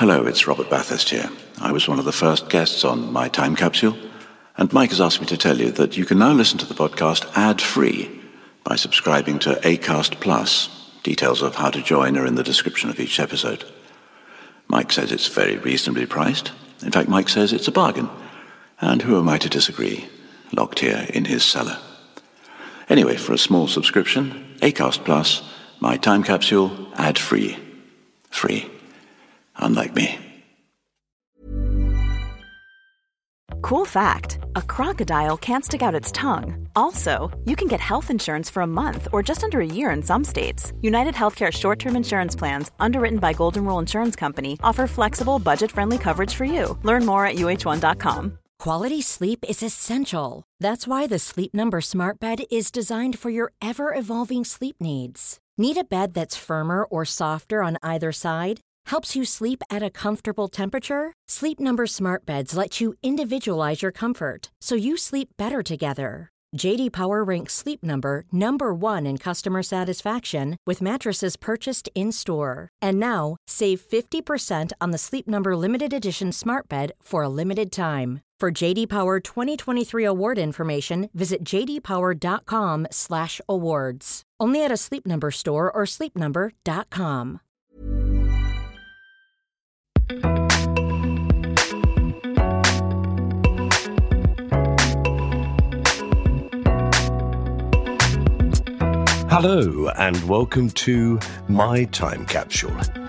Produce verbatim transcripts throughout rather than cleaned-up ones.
Hello, it's Robert Bathurst here. I was one of the first guests on My Time Capsule, and Mike has asked me to tell you that you can now listen to the podcast ad-free by subscribing to Acast Plus. Details of how to join are in the description of each episode. Mike says it's very reasonably priced. In fact, Mike says it's a bargain. And who am I to disagree? Locked here in his cellar. Anyway, for a small subscription, Acast Plus, My Time Capsule, ad-free. Free. Unlike me. Cool fact, a crocodile can't stick out its tongue. Also, you can get health insurance for a month or just under a year in some states. United Healthcare short-term insurance plans, underwritten by Golden Rule Insurance Company, offer flexible, budget-friendly coverage for you. Learn more at U H one dot com. Quality sleep is essential. That's why the Sleep Number Smart Bed is designed for your ever-evolving sleep needs. Need a bed that's firmer or softer on either side? Helps you sleep at a comfortable temperature? Sleep Number Smart Beds let you individualize your comfort, so you sleep better together. J D Power ranks Sleep Number number one in customer satisfaction with mattresses purchased in-store. And now, save fifty percent on the Sleep Number Limited Edition Smart Bed for a limited time. For J D Power twenty twenty-three award information, visit j d power dot com slash awards. Only at a Sleep Number store or sleep number dot com. Hello and welcome to My Time Capsule.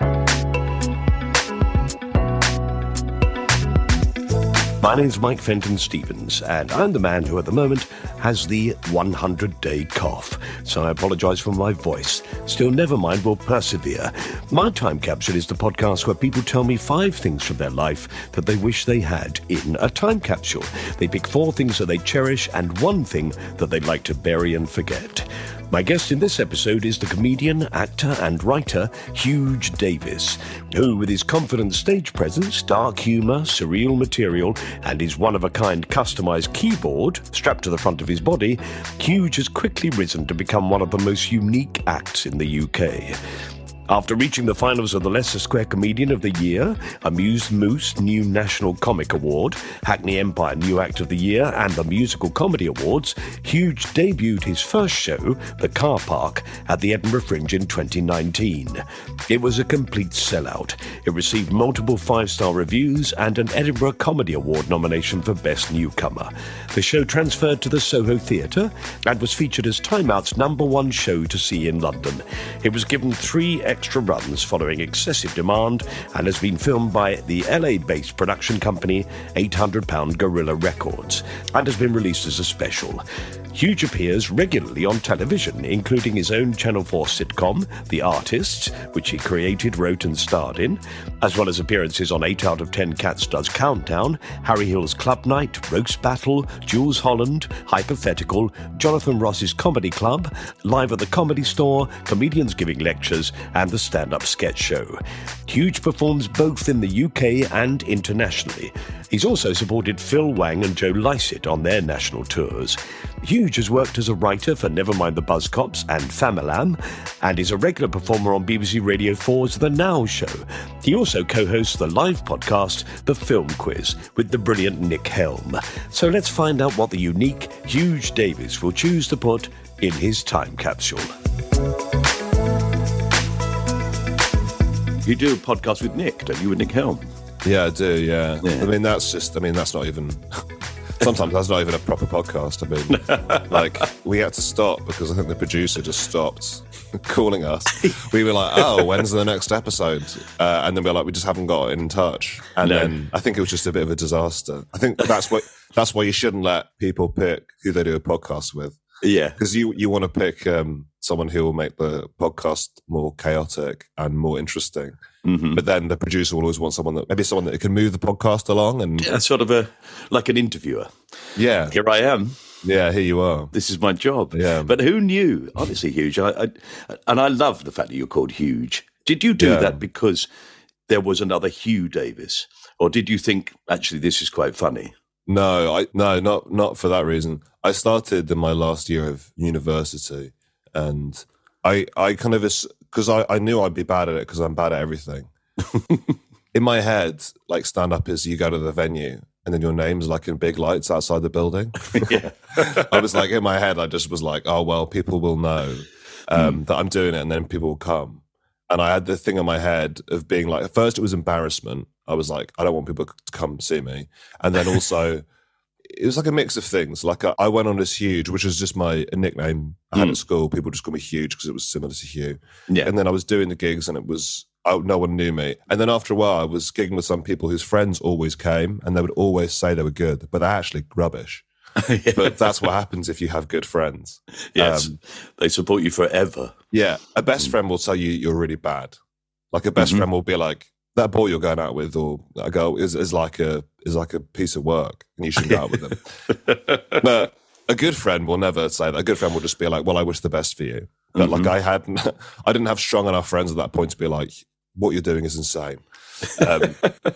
My name's Mike Fenton Stevens, and I'm the man who at the moment has the hundred day cough, so I apologise for my voice. Still, never mind, we'll persevere. My Time Capsule is the podcast where people tell me five things from their life that they wish they had in a time capsule. They pick four things that they cherish and one thing that they'd like to bury and forget. My guest in this episode is the comedian, actor and writer Huge Davis, who, with his confident stage presence, dark humour, surreal material and his one-of-a-kind customised keyboard strapped to the front of his body, Huge has quickly risen to become one of the most unique acts in the U K. After reaching the finals of the Leicester Square Comedian of the Year, Amuse Moose New National Comic Award, Hackney Empire New Act of the Year, and the Musical Comedy Awards, Huge debuted his first show, The Car Park, at the Edinburgh Fringe in twenty nineteen. It was a complete sellout. It received multiple five-star reviews and an Edinburgh Comedy Award nomination for Best Newcomer. The show transferred to the Soho Theatre and was featured as Time Out's number one show to see in London. It was given three extra runs following excessive demand and has been filmed by the L A-based production company eight hundred pound Gorilla Records and has been released as a special. Huge appears regularly on television, including his own Channel four sitcom, The Artists, which he created, wrote and starred in, as well as appearances on eight out of ten Cats Does Countdown, Harry Hill's Club Night, Roast Battle, Jules Holland, Hypothetical, Jonathan Ross's Comedy Club, Live at the Comedy Store, Comedians Giving Lectures, and the Stand-Up Sketch Show. Huge performs both in the U K and internationally. He's also supported Phil Wang and Joe Lycett on their national tours. Huge has worked as a writer for Nevermind the Buzzcocks and Famalam, and is a regular performer on B B C Radio four's The Now Show. He also co-hosts the live podcast, The Film Quiz, with the brilliant Nick Helm. So let's find out what the unique Huge Davis will choose to put in his time capsule. You do a podcast with Nick, don't you, with Nick Helm? Yeah, I do, yeah. yeah. I mean, that's just, I mean, that's not even, sometimes that's not even a proper podcast. I mean, like, we had to stop because I think the producer just stopped calling us. We were like, oh, when's the next episode? Uh, and then we were like, we just haven't got in touch. And no. then I think it was just a bit of a disaster. I think that's what, that's why you shouldn't let people pick who they do a podcast with. Yeah. Because you, you want to pick um, someone who will make the podcast more chaotic and more interesting. Mm-hmm. But then the producer will always want someone that, maybe someone that can move the podcast along. And yeah, sort of a, like an interviewer. Yeah. Here I am. Yeah, here you are. This is my job. Yeah. But who knew? Honestly, Huge. I, I, and I love the fact that you're called Huge. Did you do yeah. that because there was another Hugh Davis? Or did you think, actually, this is quite funny? No, I no, not not for that reason. I started in my last year of university, and I I kind of because I, I knew I'd be bad at it because I'm bad at everything. in my head, like stand up is you go to the venue and then your name's like in big lights outside the building. Yeah. I was like, in my head, I just was like, oh, well, people will know um, mm. that I'm doing it and then people will come. And I had the thing in my head of being like, at first it was embarrassment. I was like, I don't want people to come see me. And then also, it was like a mix of things. Like I, I went on as Huge, which was just my nickname I had mm. at school. People just called me Huge because it was similar to Hugh. Yeah. And then I was doing the gigs and it was, I, no one knew me. And then after a while, I was gigging with some people whose friends always came and they would always say they were good, but they're actually rubbish. Yeah. But that's what happens if you have good friends. Yes, um, they support you forever. Yeah, a best mm. friend will tell you you're really bad. Like a best mm-hmm. friend will be like, that boy you're going out with or a girl is, is like a is like a piece of work and you shouldn't go out with them. But a good friend will never say that. A good friend will just be like, well, I wish the best for you. But mm-hmm. like I hadn't, I didn't have strong enough friends at that point to be like, what you're doing is insane. Um,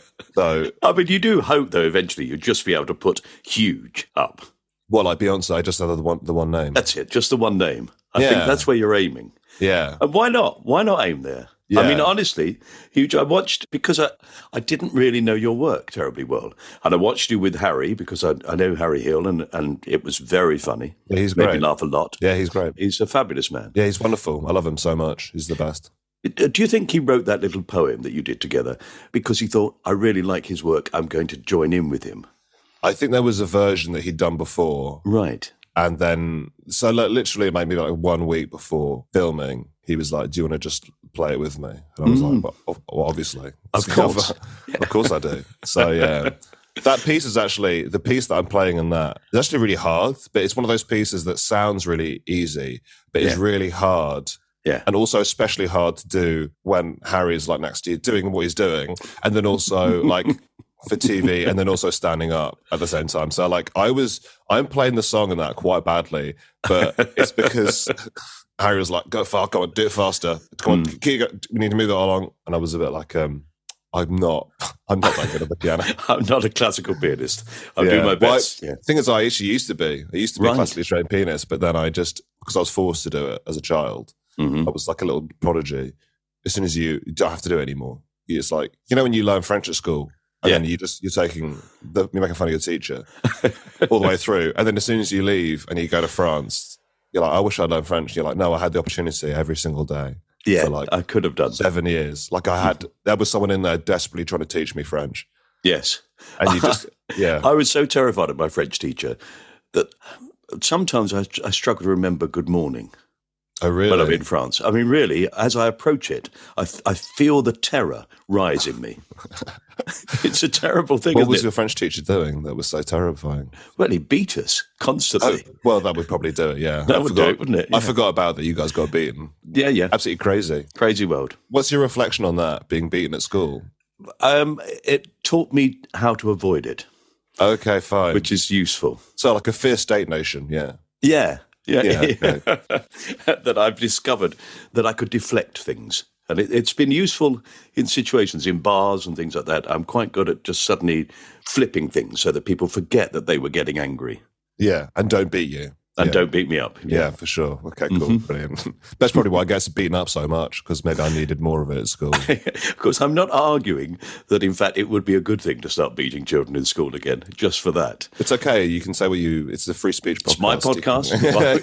so, I mean, you do hope though eventually you'd just be able to put Huge up. Well, like Beyonce, I just had the one the one name. That's it, just the one name. I yeah. think that's where you're aiming. Yeah. And why not? Why not aim there? Yeah. I mean, honestly, Huge, I watched, because I, I didn't really know your work terribly well. And I watched you with Harry, because I, I know Harry Hill, and, and it was very funny. Yeah, he's Made great. me laugh a lot. Yeah, he's great. He's a fabulous man. Yeah, he's wonderful. I love him so much. He's the best. Do you think he wrote that little poem that you did together because he thought, I really like his work, I'm going to join in with him? I think there was a version that he'd done before. Right. And then, so like, literally maybe like one week before filming, he was like, do you want to just play it with me? And I was mm. like, well, well obviously. Of course. Of course I do. So yeah, that piece is actually, the piece that I'm playing in that is actually really hard, but it's one of those pieces that sounds really easy, but yeah. is really hard. Yeah. And also especially hard to do when Harry's like next to you doing what he's doing. And then also like for T V and then also standing up at the same time. So like I was, I'm playing the song in that quite badly, but it's because Harry was like, go fast, come on, do it faster. Come on, mm. keep, we need to move that along. And I was a bit like, um, I'm not, I'm not that good at the piano. I'm not a classical pianist. I'll yeah. do my best. Well, I, yeah. The thing is, I actually used to be. I used to be right. a classically trained pianist, but then I just, because I was forced to do it as a child, mm-hmm. I was like a little prodigy. As soon as you, you don't have to do it anymore. You just like, you know when you learn French at school, and yeah. then you just, you're taking, the, you're making fun of your teacher all the way through. And then as soon as you leave and you go to France, you're like, I wish I'd learned French. You're like, no, I had the opportunity every single day. Yeah, for like I could have done seven years. Like I had, there was someone in there desperately trying to teach me French. Yes. And you just, yeah. I was so terrified of my French teacher that sometimes I, I struggle to remember good morning. Oh, really? When I'm in France. I mean, really, as I approach it, I, I feel the terror rise in me. It's a terrible thing, What isn't was it? your French teacher doing that was so terrifying? Well, he beat us constantly. Oh, well, that would probably do it, yeah. That I would forgot, do it, wouldn't it? Yeah. I forgot about that. You guys got beaten. Yeah, yeah. Absolutely crazy. Crazy world. What's your reflection on that, being beaten at school? Um, it taught me how to avoid it. Okay, fine. Which is useful. So like a fear state nation, yeah. Yeah. Yeah, yeah okay. That I've discovered that I could deflect things. And it, it's been useful in situations, in bars and things like that. I'm quite good at just suddenly flipping things so that people forget that they were getting angry. Yeah, and don't beat you. And yeah. don't beat me up. Yeah, yeah for sure. Okay, cool. Mm-hmm. Brilliant. That's probably why I get beaten up so much, because maybe I needed more of it at school. Of course, I'm not arguing that, in fact, it would be a good thing to start beating children in school again, just for that. It's okay. You can say what you... It's a free speech podcast. It's my podcast.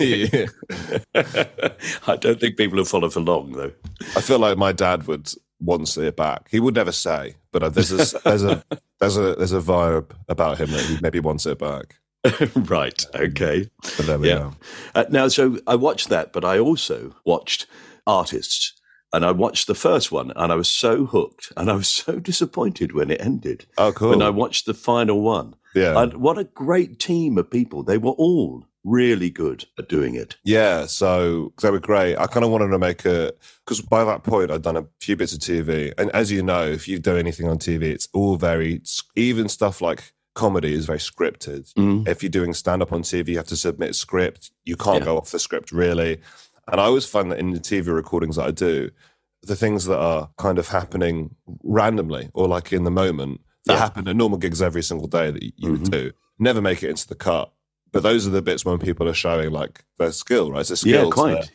I don't think people will follow for long, though. I feel like my dad would want to see it back. He would never say, but there's a, there's a, there's a, there's a vibe about him that he maybe wants it back. Right, okay. But there we yeah. uh, now, so I watched that, but I also watched Artists, and I watched the first one, and I was so hooked, and I was so disappointed when it ended. Oh, cool. When I watched the final one. Yeah. And what a great team of people. They were all really good at doing it. Yeah, so they were great. I kind of wanted to make a... Because by that point, I'd done a few bits of T V, and as you know, if you do anything on T V, it's all very... Even stuff like... comedy is very scripted. Mm. If you're doing stand-up on T V, you have to submit a script. You can't yeah. go off the script, really. And I always find that in the T V recordings that I do, the things that are kind of happening randomly or like in the moment, that yeah. happen at normal gigs every single day that you mm-hmm. would do, never make it into the cut. But those are the bits when people are showing like their skill, right? It's a skill. Yeah, quite, yeah.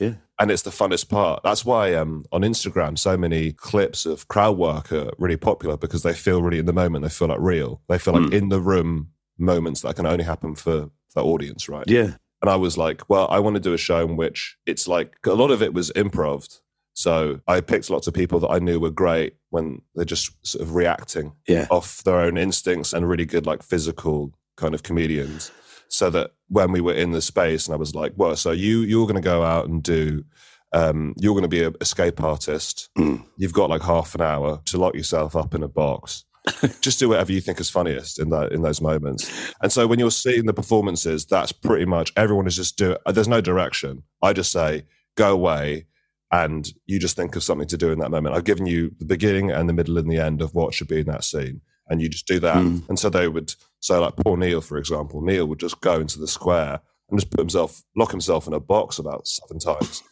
And it's the funnest part. That's why um, on Instagram, so many clips of crowd work are really popular, because they feel really in the moment. They feel like real. They feel like mm. in the room moments that can only happen for the audience, right? Yeah. And I was like, well, I want to do a show in which it's like, a lot of it was improv. So I picked lots of people that I knew were great when they're just sort of reacting yeah. off their own instincts, and really good, like, physical kind of comedians. So that when we were in the space, and I was like, well, so you, you're going to go out and do, um, you're going to be an escape artist. Mm. You've got like half an hour to lock yourself up in a box. Just do whatever you think is funniest in that, in those moments. And so when you're seeing the performances, that's pretty much, everyone is just doing, there's no direction. I just say, go away, and you just think of something to do in that moment. I've given you the beginning and the middle and the end of what should be in that scene, and you just do that. Mm. And so they would, so like poor Neil, for example, Neil would just go into the square and just put himself, lock himself in a box about seven times.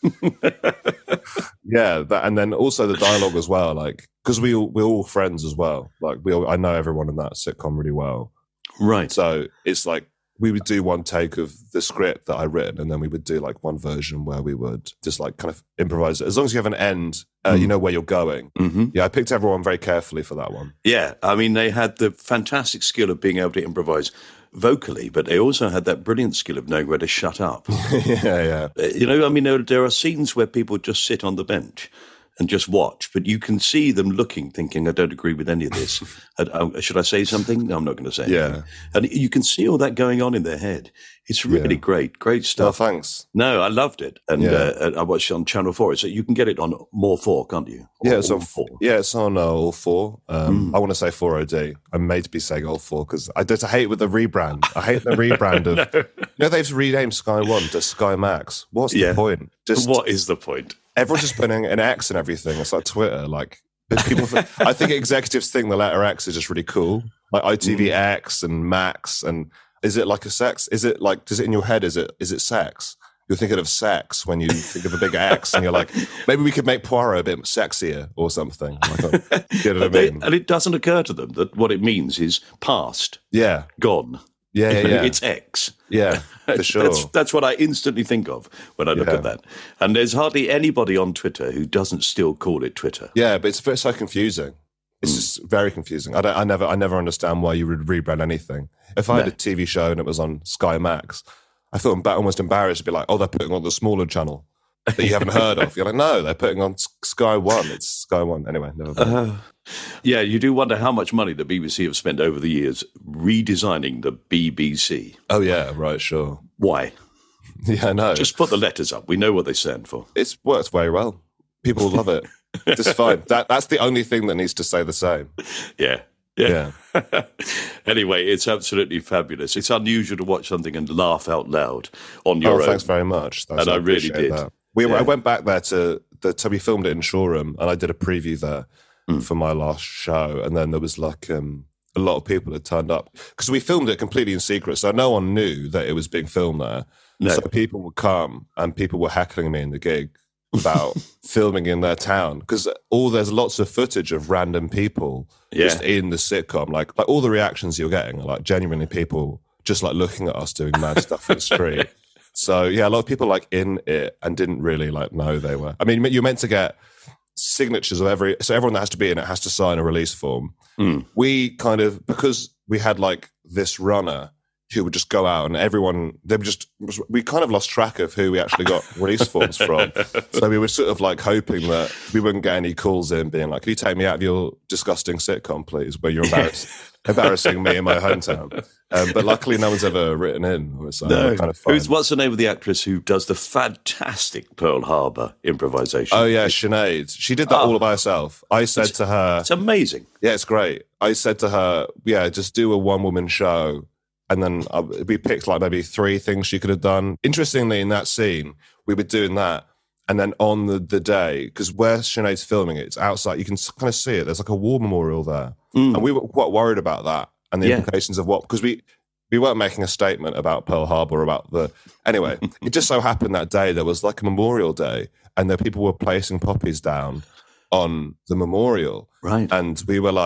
yeah, that, and then also the dialogue as well, like, because we we're all friends as well. Like, we all, I know everyone in that sitcom really well, right? So it's like we would do one take of the script that I written, and then we would do like one version where we would just like kind of improvise it. As long as you have an end, uh, mm. you know where you're going. Mm-hmm. Yeah, I picked everyone very carefully for that one. Yeah, I mean, they had the fantastic skill of being able to improvise vocally, but they also had that brilliant skill of knowing where to shut up. yeah, yeah. You know, I mean, there, there are scenes where people just sit on the bench and just watch, but you can see them looking, thinking, I don't agree with any of this. uh, should I say something? No, I'm not going to say yeah. anything. And you can see all that going on in their head. It's really yeah. great, great stuff. Oh, thanks. No, I loved it. And yeah. uh, I watched it on Channel four. So you can get it on More four, can't you? Or yeah, it's on four. Yeah, it's on uh, All four. Um, mm. I want to say four O D. I'm made to be saying All four because I just hate with the rebrand. I hate the rebrand of, no. you know, they've renamed Sky One to Sky Max. What's yeah. the point? Just What is the point? Everyone's just putting an X and everything. It's like Twitter. Like people, I think executives think the letter X is just really cool. Like I T V X mm. and Max. And is it like a sex? Is it like, does it in your head? Is it, is it sex? You're thinking of sex when you think of a big X, and you're like, maybe we could make Poirot a bit sexier or something. Like, get what I mean? And it doesn't occur to them that what it means is past. Yeah. Gone. Yeah, yeah, yeah. It's X. Yeah, for sure. that's, that's what I instantly think of when I look yeah. at that. And there's hardly anybody on Twitter who doesn't still call it Twitter. Yeah, but it's very, so confusing. It's mm. just very confusing. I don't. I never. I never understand why you would rebrand anything. If I no. had a T V show and it was on Sky Max, I felt emba- almost embarrassed to be like, "Oh, they're putting on the smaller channel that you haven't heard of." You're like, "No, they're putting on Sky One. It's Sky One." Anyway, never mind. Uh, yeah, you do wonder how much money the B B C have spent over the years redesigning the B B C. Oh yeah, right, sure. Why? Yeah, I know. Just put the letters up. We know what they stand for. It's worked very well. People love it. It's fine. That that's the only thing that needs to stay the same. Yeah. Yeah. yeah. Anyway, it's absolutely fabulous. It's unusual to watch something and laugh out loud on your oh, own. Thanks very much. Thanks, and I, I really did. That. We yeah. I went back there to the so we filmed it in Shoreham, and I did a preview there mm. for my last show, and then there was like um, a lot of people had turned up because we filmed it completely in secret, so no one knew that it was being filmed there. No. So people would come, and people were heckling me in the gig about filming in their town because all there's lots of footage of random people yeah. just in the sitcom, like like all the reactions you're getting are like genuinely people just like looking at us doing mad stuff in the street. So yeah, a lot of people like in it and didn't really like know they were. I mean, you're meant to get signatures of every, so everyone that has to be in it has to sign a release form. Mm. We kind of, because we had like this runner who would just go out and everyone, they would just, we kind of lost track of who we actually got release forms from. So we were sort of like hoping that we wouldn't get any calls in being like, can you take me out of your disgusting sitcom, please, where you're embarrassed, embarrassing me in my hometown. Um, but luckily no one's ever written in. So no. Kind of Who's, what's the name of the actress who does the fantastic Pearl Harbor improvisation? Oh yeah, Sinead. She did that oh. all by herself. I said it's, to her... It's amazing. Yeah, it's great. I said to her, yeah, just do a one-woman show. And then uh, we picked like maybe three things she could have done. Interestingly, in that scene, we were doing that. And then on the, the day, because where Sinead's filming it, it's outside. You can kind of see it. There's like a war memorial there. Mm. And we were quite worried about that and the yeah. implications of what, because we, we weren't making a statement about Pearl Harbor, about the, anyway, it just so happened that day there was like a memorial day and the people were placing poppies down on the memorial. Right. And we were like,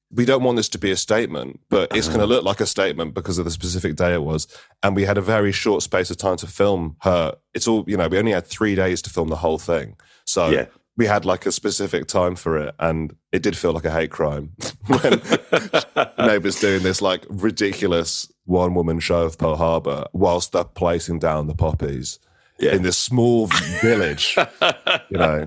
we don't want this to be a statement, but it's going to look like a statement because of the specific day it was. And we had a very short space of time to film her. It's all, you know, we only had three days to film the whole thing. So Yeah. we had like a specific time for it. And it did feel like a hate crime when Neighbours doing this like ridiculous one woman show of Pearl Harbor whilst they're placing down the poppies. Yeah. In this small village, you know.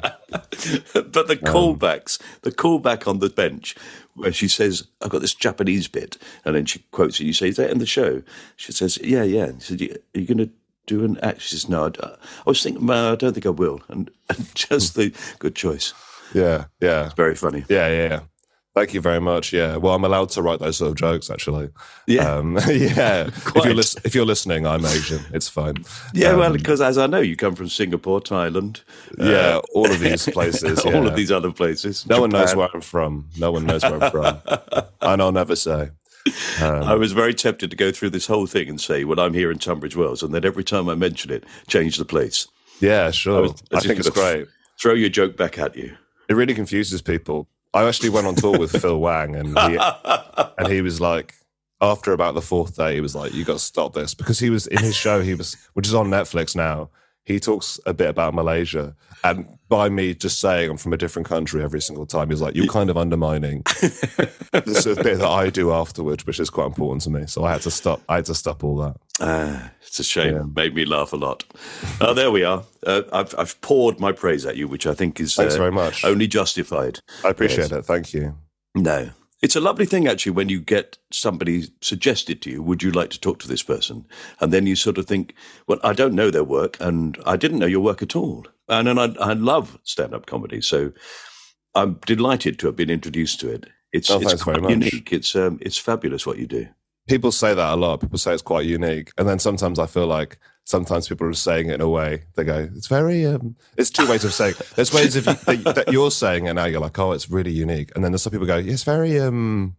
But the callbacks, the callback on the bench where she says, I've got this Japanese bit, and then she quotes it, you say, is that in the show? She says, yeah, yeah. She said, are you going to do an act? She says, no, I, I was thinking, well, I don't think I will. And, and just the good choice. Yeah, yeah. It's very funny. Yeah, yeah, yeah. Thank you very much. Yeah. Well, I'm allowed to write those sort of jokes, actually. Yeah. Um, yeah. if, Quite. you're lis- if you're listening, I'm Asian. It's fine. Yeah, Um, well, because as I know, you come from Singapore, Thailand. Yeah, all of these places. all yeah. of these other places. No one knows Japan. where I'm from. No one knows where I'm from. And I'll never say. Um, I was very tempted to go through this whole thing and say, well, I'm here in Tunbridge Wells, and then every time I mention it, change the place. yeah, sure. I, was- I was think just it's gonna great. Throw your joke back at you. It really confuses people. I actually went on tour with Phil Wang, and he, and he was like, after about the fourth day, he was like, you got to stop this. Because he was in his show, he was, which is on Netflix now, he talks a bit about Malaysia. And by me just saying I'm from a different country every single time, he's like, you're kind of undermining the sort of bit that I do afterwards, which is quite important to me. So I had to stop, I had to stop all that. Ah, it's a shame. Yeah. Made me laugh a lot. Oh, there we are. Uh, I've, I've poured my praise at you, which I think is Thanks uh, very much. only justified. I appreciate Yes. it. Thank you. No. It's a lovely thing, actually, when you get somebody suggested to you, would you like to talk to this person? And then you sort of think, well, I don't know their work, and I didn't know your work at all. And, and I, I love stand-up comedy, so I'm delighted to have been introduced to it. It's, Oh, it's thanks very quite much. unique. It's um, it's fabulous what you do. People say that a lot. People say it's quite unique. And then sometimes I feel like sometimes people are saying it in a way, they go, it's very, um, it's two ways of saying it. There's ways of that, that you're saying it now, you're like, oh, it's really unique. And then there's some people go, yeah, it's very um,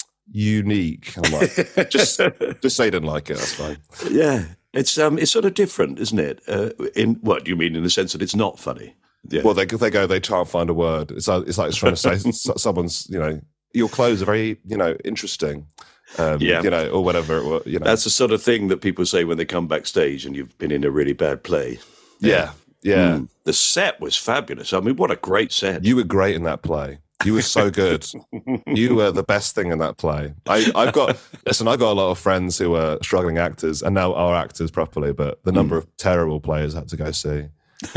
unique. And I'm like, just, just say you didn't like it. That's fine. Yeah, it's um, it's sort of different, isn't it? Uh, in what do you mean in the sense that it's not funny? Yeah. Well, they, they go, they can't find a word. It's like, it's like it's trying to say s- someone's, you know, your clothes are very, you know, interesting. Um, Yeah. You know, or whatever. It was, you know. That's the sort of thing that people say when they come backstage and you've been in a really bad play. yeah. Yeah. Mm. The set was fabulous. I mean, what a great set. You were great in that play. You were so good. You were the best thing in that play. I, I've got, listen, I've got a lot of friends who are struggling actors and now are actors properly, but the number of terrible players I had to go see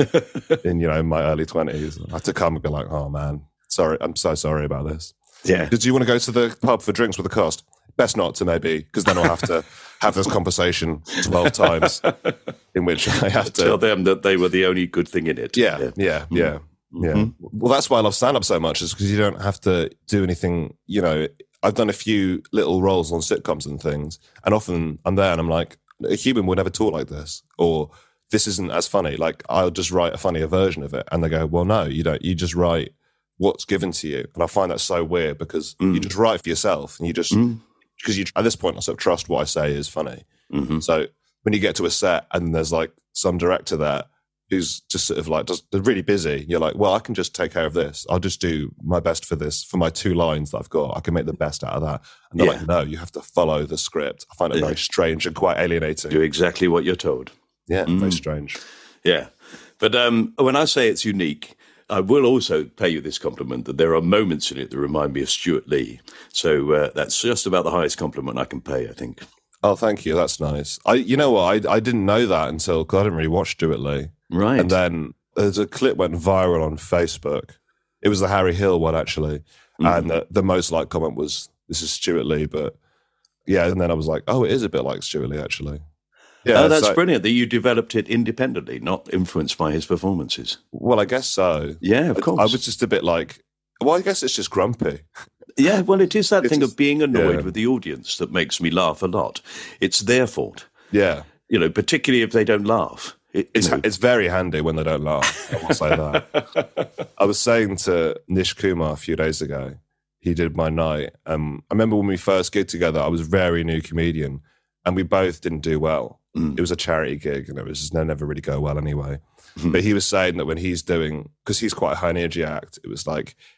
in, you know, my early twenties, I had to come and be like, oh man, sorry, I'm so sorry about this. Yeah. Did you want to go to the pub for drinks with the cast? Best not to, maybe, because then I'll have to have this conversation twelve times in which I have to Tell them that they were the only good thing in it. yeah, yeah, yeah, yeah. Well, that's why I love stand-up so much, is because you don't have to do anything, you know. I've done a few little roles on sitcoms and things, and often I'm there and I'm like, a human would never talk like this, or this isn't as funny. Like, I'll just write a funnier version of it. And they go, well, no, you don't. You just write what's given to you. And I find that so weird because Mm. you just write for yourself and you just, because you at this point, I sort of trust what I say is funny. Mhm. So when you get to a set and there's like some director there who's just sort of like, just, they're really busy, you're like, well, I can just take care of this. I'll just do my best for this, for my two lines that I've got. I can make the best out of that. And they're Yeah. like, no, you have to follow the script. I find it Yeah. very strange and quite alienating. Do exactly what you're told. Yeah, Mm. very strange. Yeah. But um, when I say it's unique, I will also pay you this compliment that there are moments in it that remind me of Stuart Lee. So uh, that's just about the highest compliment I can pay, I think. Oh, thank you. That's nice. I, you know what? I, I didn't know that until, because I didn't really watch Stuart Lee. Right. And then there's a clip went viral on Facebook. It was the Harry Hill one, actually. Mm. And the, the most liked comment was, this is Stuart Lee. But yeah, and then I was like, oh, it is a bit like Stuart Lee, actually. Yeah, oh, that's so- brilliant that you developed it independently, not influenced by his performances. Well, I guess so. Yeah, of I- course. I was just a bit like, well, I guess it's just grumpy. Yeah, well, it is that It's thing just- of being annoyed yeah. with the audience that makes me laugh a lot. It's their fault, Yeah. you know, particularly if they don't laugh. It, It's you know, it's very handy when they don't laugh. I will say that. I was saying to Nish Kumar a few days ago, he did my night. Um, I remember when we first gigged together, I was a very new comedian and we both didn't do well. Mm. It was a charity gig and it was just no, never really go well anyway. But he was saying that when he's doing, because he's quite a high energy act, it was like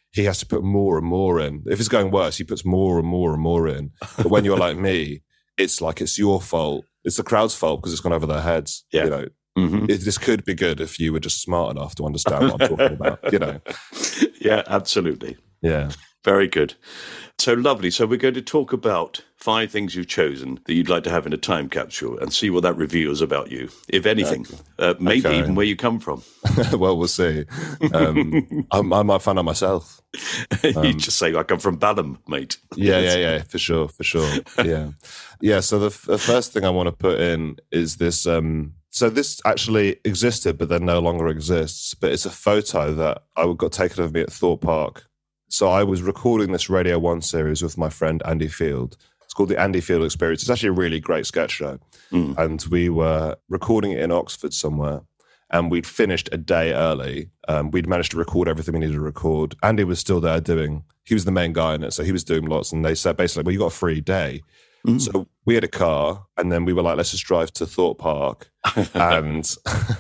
he has to put more and more in. If it's going worse, he puts more and more and more in. But when you're like me, it's like it's your fault. It's the crowd's fault because it's gone over their heads. Yeah. You know, Mm-hmm. it, this could be good if you were just smart enough to understand what I'm talking about. You know. Yeah, absolutely. Yeah. Very good. So lovely. So we're going to talk about five things you've chosen that you'd like to have in a time capsule and see what that reveals about you, if anything. Okay. Uh, maybe Okay. even where you come from. Well, we'll see. Um, I, I might find out myself. You just say, I come from Balham, mate. Yeah, yeah, yeah, for sure, for sure. Yeah. Yeah, so the, f- the first thing I want to put in is this. Um, so this actually existed, but then no longer exists. But it's a photo that I got taken of me at Thorpe Park. So I was recording this Radio one series with my friend Andy Field. It's called the Andy Field Experience. It's actually a really great sketch show. Mm. And we were recording it in Oxford somewhere. And we'd finished a day early. Um, we'd managed to record everything we needed to record. Andy was still there doing, he was the main guy in it. So he was doing lots. And they said basically, well, you got a free day. Mm. So we had a car, and then we were like, let's just drive to Thorpe Park. and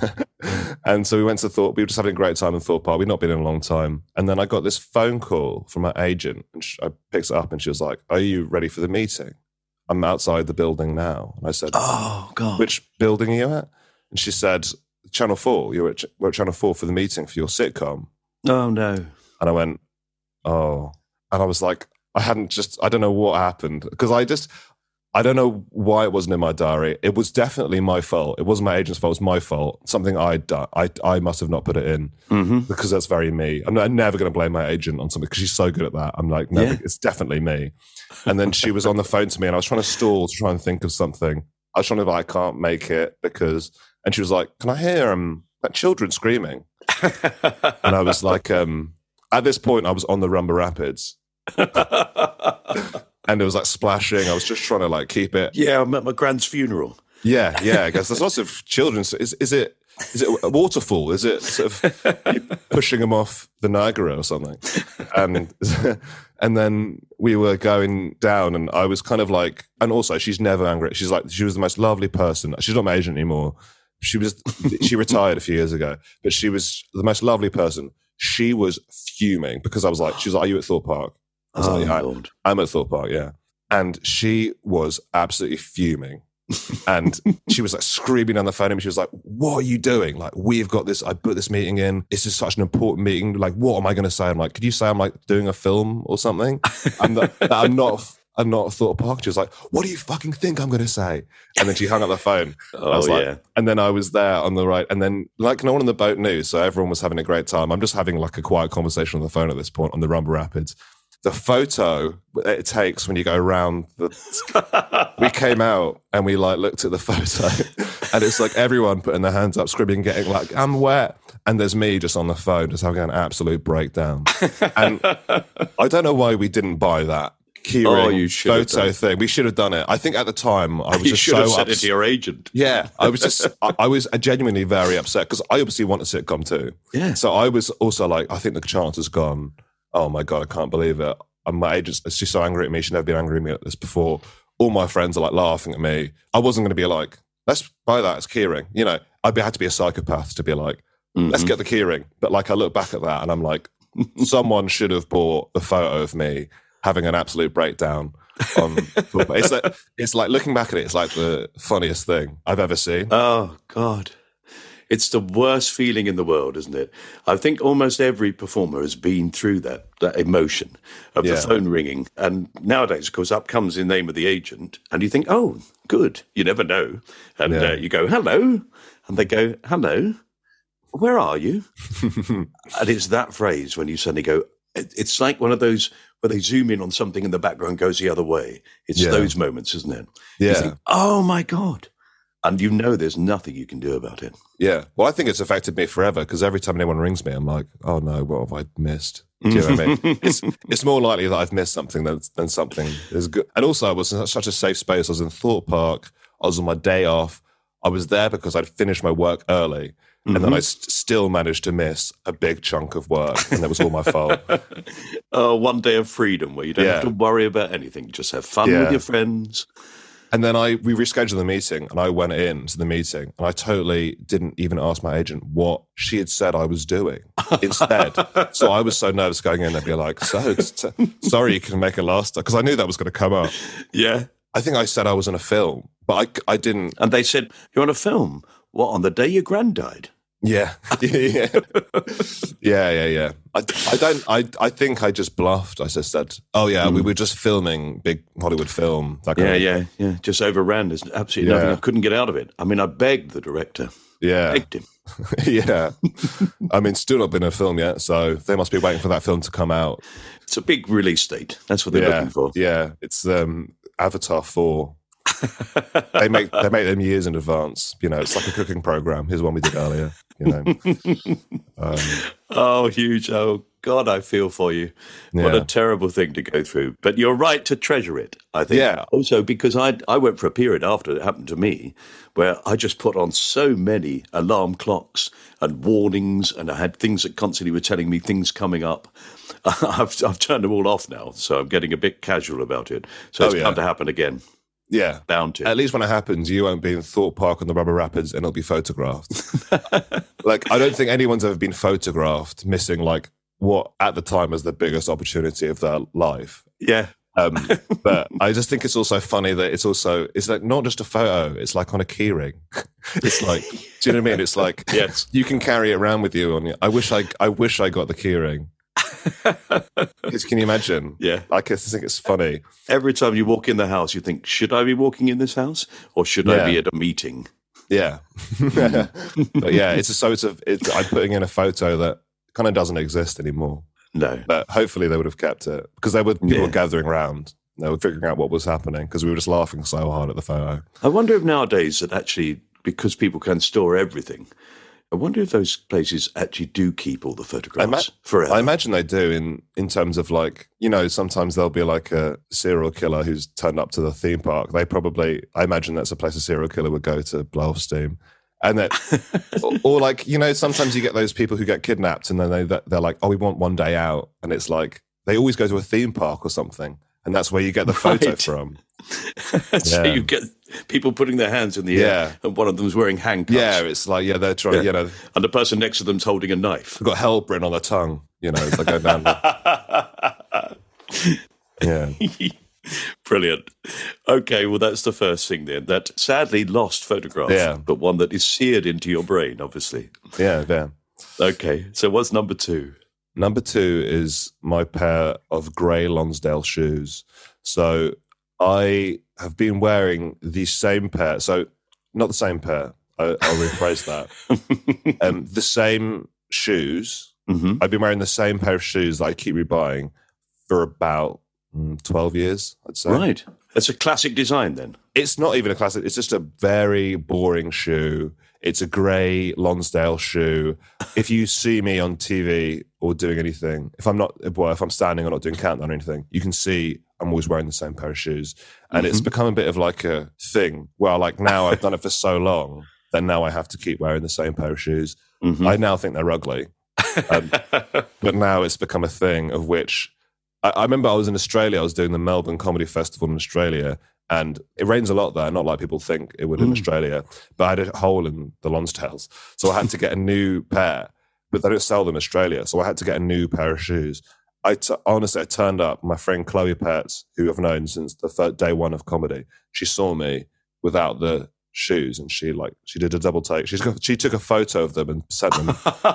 and so we went to Thorpe. We were just having a great time in Thorpe Park. We'd not been in a long time. And then I got this phone call from my agent, and she, I picked it up, and she was like, are you ready for the meeting? I'm outside the building now. And I said, Oh, God. which building are you at? And she said, Channel four. You're at, Ch- we're at Channel four for the meeting for your sitcom. Oh, no. And I went, oh. And I was like, I hadn't just, I don't know what happened. Because I just, I don't know why it wasn't in my diary. It was definitely my fault. It wasn't my agent's fault. It was my fault. Something I'd done. I, I must have not put it in Mm-hmm. because that's very me. I'm, I'm never going to blame my agent on something because she's so good at that. I'm like, never, Yeah. it's definitely me. And then she was on the phone to me and I was trying to stall to try and think of something. I was trying to be like, I can't make it because, and she was like, can I hear um, like children screaming? And I was like, um, at this point, I was on the Rumba Rapids. And it was like splashing. I was just trying to like keep it. Yeah, I'm at my grand's funeral. Yeah, yeah. I guess there's lots of children. So is is it is it a waterfall? Is it sort of you pushing them off the Niagara or something? And and then we were going down, and I was kind of like, and also she's never angry. She's like, she was the most lovely person. She's not my agent anymore. She was she retired a few years ago, but she was the most lovely person. She was fuming because I was like, she was like, are you at Thorpe Park? I was Oh, like, yeah, Lord. I'm at Thorpe Park, yeah. And she was absolutely fuming. And she was like screaming on the phone at me. She was like, what are you doing? Like, we've got this, I put this meeting in. This is such an important meeting. Like, what am I going to say? I'm like, could you say I'm like doing a film or something? I'm, the, I'm not, I'm not at Thorpe Park. She was like, what do you fucking think I'm going to say? And then she hung up the phone. Oh, I was like, yeah. and then I was there on the right. And then like no one on the boat knew. So everyone was having a great time. I'm just having like a quiet conversation on the phone at this point on the Rumba Rapids. The photo it takes when you go around the, we came out and we like looked at the photo and it's like everyone putting their hands up, screaming, getting like, I'm wet. And there's me just on the phone, just having an absolute breakdown. And I don't know why we didn't buy that keyring Oh, you should have photo done. thing. We should have done it. I think at the time I was You just should so have said it ups- to your agent. Yeah, I was just, I, I was genuinely very upset because I obviously want a sitcom too. Yeah. So I was also like, I think the chance has gone. Oh my God, I can't believe it. And my agent, she's so angry at me. She's never been angry at me at this before. All my friends are like laughing at me. I wasn't going to be like, let's buy that as keyring. You know, I'd be, had to be a psychopath to be like, let's get the keyring. But like, I look back at that and I'm like, someone should have bought the photo of me having an absolute breakdown. On football. It's like, it's like looking back at it, it's like the funniest thing I've ever seen. Oh, God. It's the worst feeling in the world, isn't it? I think almost every performer has been through that, that emotion of Yeah. the phone ringing. And nowadays, of course, up comes the name of the agent. And you think, oh, good. You never know. And Yeah. uh, you go, hello. And they go, hello. Where are you? And it's that phrase when you suddenly go, it, it's like one of those where they zoom in on something and the background goes the other way. It's Yeah. those moments, isn't it? You Yeah. think, oh, my God. And you know there's nothing you can do about it. Yeah. Well, I think it's affected me forever because every time anyone rings me, I'm like, oh no, what have I missed? Do you know what I mean? It's it's more likely that I've missed something than, than something is good. And also, I was in such a safe space. I was in Thorpe Park. I was on my day off. I was there because I'd finished my work early. And then I st- still managed to miss a big chunk of work. And that was all my fault. Oh, one day of freedom where you don't Yeah. have to worry about anything. Just have fun Yeah. with your friends. And then I we rescheduled the meeting, and I went in to the meeting, and I totally didn't even ask my agent what she had said I was doing instead. So I was so nervous going in, they'd be like, so, t- sorry, you can make a last, because I knew that was going to come up. Yeah. I think I said I was in a film, but I, I didn't. And they said, you're on a film? What, on the day your gran died? Yeah. yeah. yeah, yeah, yeah. I, I don't, I, I think I just bluffed. I just said, oh yeah, mm. we were just filming big Hollywood film. That kind yeah, of yeah, yeah. Just overran. There's absolutely yeah. nothing. I couldn't get out of it. I mean, I begged the director. Yeah. Begged him. yeah. I mean, still not been in a film yet, so they must be waiting for that film to come out. It's a big release date. That's what they're yeah. looking for. Yeah. It's um, Avatar four. they make they make them years in advance. You know, it's like a cooking program. Here's one we did earlier. You know. um, oh, huge! Oh God, I feel for you. Yeah. What a terrible thing to go through. But you're right to treasure it. I think. Yeah. Also, because I I went for a period after it happened to me where I just put on so many alarm clocks and warnings, and I had things that constantly were telling me things coming up. I've I've turned them all off now, so I'm getting a bit casual about it. So it's oh, yeah. bound to happen again. Yeah. Bound to. At least when it happens, you won't be in Thorpe Park on the Rubber Rapids and it'll be photographed. Like, I don't think anyone's ever been photographed missing, like, what at the time was the biggest opportunity of their life. Yeah. Um, but I just think it's also funny that it's also, it's like not just a photo, it's like on a keyring. It's like, do you know what I mean? It's like, yes, you can carry it around with you on you. I wish I, I wish I got the keyring. Can you imagine? Yeah. I just think it's funny. Every time you walk in the house, you think, should I be walking in this house or should yeah. I be at a meeting? Yeah. But yeah, it's a, so it's a, it's, I'm putting in a photo that kind of doesn't exist anymore. No. But hopefully they would have kept it because they were, people yeah. were gathering around. They were figuring out what was happening because we were just laughing so hard at the photo. I wonder if nowadays that actually, because people can store everything, I wonder if those places actually do keep all the photographs I ma- forever. I imagine they do in, in terms of like, you know, sometimes there'll be like a serial killer who's turned up to the theme park. They probably, I imagine that's a place a serial killer would go to blow off steam. And that, or, or like, you know, sometimes you get those people who get kidnapped and then they, they're like, oh, we want one day out. And it's like, they always go to a theme park or something. And that's where you get the photo right. from. So yeah. you get people putting their hands in the air, yeah. and one of them's wearing handcuffs. Yeah, it's like, yeah, they're trying, yeah. you know. And the person next to them's holding a knife. They've got hell written on their tongue, you know, as they go down the... Yeah. Brilliant. Okay, well, that's the first thing then. That sadly lost photograph, yeah. but one that is seared into your brain, obviously. Yeah, yeah. Okay, so what's number two? Number two is my pair of grey Lonsdale shoes. So I have been wearing the same pair. So not the same pair. I, I'll rephrase that. Um, the same shoes. Mm-hmm. I've been wearing the same pair of shoes that I keep rebuying for about mm, twelve years, I'd say. Right. That's a classic design then. It's not even a classic. It's just a very boring shoe. It's a grey Lonsdale shoe. If you see me on T V or doing anything, if I'm not, well, if I'm standing or not doing countdown or anything, you can see I'm always wearing the same pair of shoes. And mm-hmm. it's become a bit of like a thing where like now I've done it for so long that now I have to keep wearing the same pair of shoes. Mm-hmm. I now think they're ugly. Um, but now it's become a thing of which, I, I remember I was in Australia, I was doing the Melbourne Comedy Festival in Australia, and it rains a lot there, not like people think it would in mm. Australia, but I had a hole in the Lonsdales. So I had to get a new pair, but they don't sell them in Australia. So I had to get a new pair of shoes. I t- honestly, I turned up, my friend Chloe Petts, who I've known since the third day one of comedy, she saw me without the shoes and she like, she did a double take. She's got, she took a photo of them and sent them.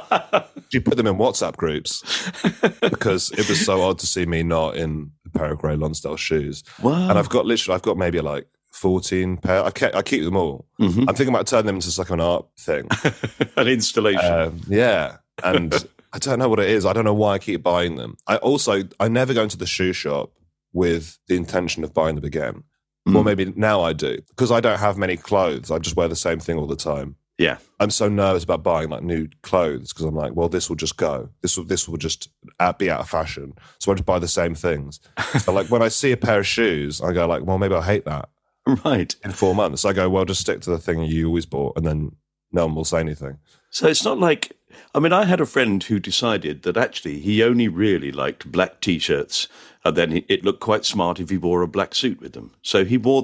She put them in WhatsApp groups because it was so odd to see me not in a pair of grey Lonsdale shoes. Wow. And I've got literally, I've got maybe like fourteen pair. I, kept, I keep them all. Mm-hmm. I'm thinking about turning them into like an art thing. An installation. Um, yeah. And I don't know what it is. I don't know why I keep buying them. I also, I never go into the shoe shop with the intention of buying them again. Mm. Well, maybe now I do because I don't have many clothes. I just wear the same thing all the time. Yeah. I'm so nervous about buying like new clothes because I'm like, well, this will just go. This will this will just be out of fashion. So I just buy the same things. So like when I see a pair of shoes, I go like, well, maybe I'll hate that. Right. In four months. I go, well, just stick to the thing you always bought and then no one will say anything. So it's not like, I mean, I had a friend who decided that actually he only really liked black T-shirts and then it looked quite smart if he wore a black suit with them. So he wore them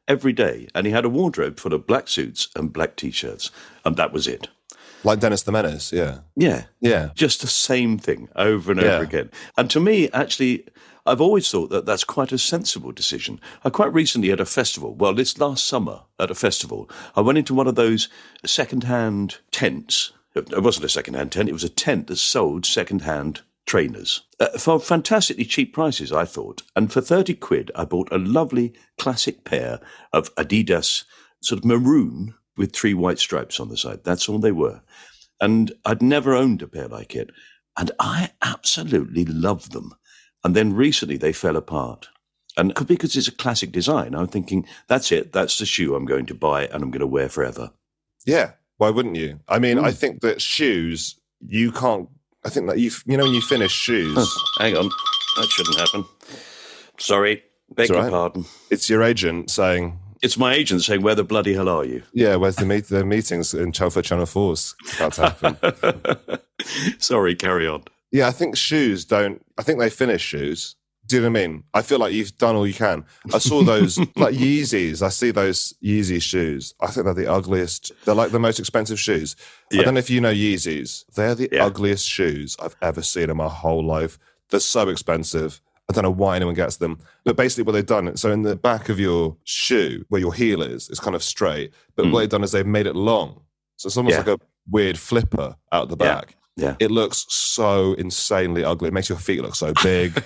every day, and he had a wardrobe full of black suits and black T-shirts, and that was it. Like Dennis the Menace, yeah. Yeah. Yeah. Just the same thing over and Yeah. over again. And to me, actually, I've always thought that that's quite a sensible decision. I quite recently at a festival, well, this last summer at a festival, I went into one of those second-hand tents. It wasn't a second-hand tent, it was a tent that sold second-hand trainers uh, for fantastically cheap prices, I thought. And for thirty quid, I bought a lovely classic pair of Adidas, sort of maroon with three white stripes on the side. That's all they were. And I'd never owned a pair like it. And I absolutely loved them. And then recently they fell apart. And because it's a classic design, I'm thinking, that's it. That's the shoe I'm going to buy and I'm going to wear forever. Yeah. Why wouldn't you? I mean, Mm. I think that shoes, you can't, I think that you, you know, when you finish shoes, Huh, hang on. That shouldn't happen. Sorry. Beg It's all your right. pardon. it's your agent saying, It's my agent saying, where the bloody hell are you? yeah, where's the meet the meetings in Chelford Channel four's about to happen. Sorry, carry on. Yeah, I think shoes don't, I think they finish shoes. Do you know what I mean? I feel like you've done all you can. I saw those, like Yeezys. I see those Yeezy shoes. I think they're the ugliest. They're like the most expensive shoes. Yeah. I don't know if you know Yeezys. They're the Yeah. ugliest shoes I've ever seen in my whole life. They're so expensive. I don't know why anyone gets them. But basically what they've done, so in the back of your shoe, where your heel is, it's kind of straight. But Mm. what they've done is they've made it long. So it's almost Yeah. like a weird flipper out the Yeah. back. Yeah. It looks so insanely ugly. It makes your feet look so big.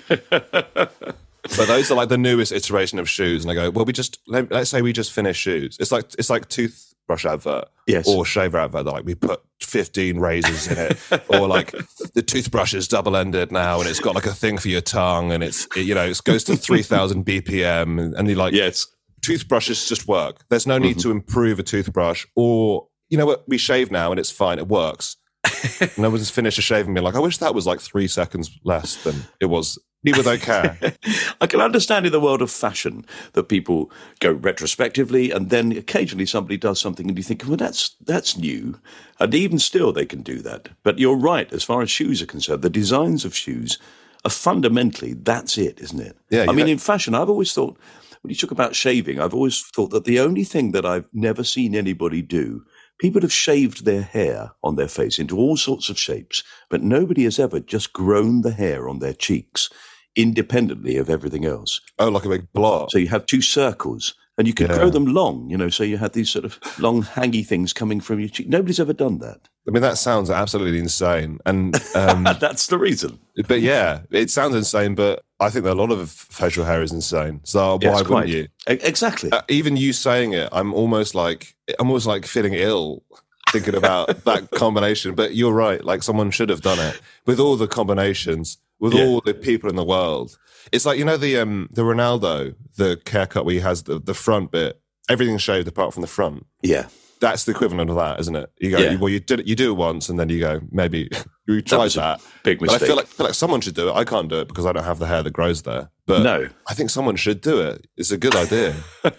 But those are like the newest iteration of shoes. And I go, well, we just, let, let's say we just finish shoes. It's like, it's like toothbrush advert Yes. or shaver advert. Like we put fifteen razors in it, or like the toothbrush is double ended now and it's got like a thing for your tongue and it's, it, you know, it goes to three thousand B P M and, and you're like, Yes. toothbrushes just work. There's no need to improve a toothbrush, or, you know what, we shave now and it's fine. It works. No one's finished a shaving me like, I wish that was like three seconds less than it was. People don't care. I can understand in the world of fashion that people go retrospectively and then occasionally somebody does something and you think, well, that's that's new. And even still they can do that. But you're right, as far as shoes are concerned, the designs of shoes are fundamentally, that's it, isn't it? Yeah, I you mean, know- in fashion, I've always thought, when you talk about shaving, I've always thought that the only thing that I've never seen anybody do, people have shaved their hair on their face into all sorts of shapes, but nobody has ever just grown the hair on their cheeks independently of everything else. Oh, like a big blob. So you have two circles and you can Yeah. grow them long, you know, so you have these sort of long hangy things coming from your cheek. Nobody's ever done that. I mean, that sounds absolutely insane. And, um, That's the reason. but yeah, it sounds insane, but I think that a lot of facial hair is insane. So Yes, why wouldn't quite. you? E- Exactly. Uh, even you saying it, I'm almost like, I'm almost like feeling ill thinking about that combination. But you're right. Like someone should have done it with all the combinations, with Yeah. all the people in the world. It's like, you know, the, um, the Ronaldo, the haircut where he has the, the front bit, everything's shaved apart from the front. Yeah. That's the equivalent of that, isn't it? You go, Yeah. well, you did it, you do it once, and then you go, maybe you That tried was a that. big But I mistake. feel like, feel like someone should do it. I can't do it because I don't have the hair that grows there. But No. I think someone should do it. It's a good idea.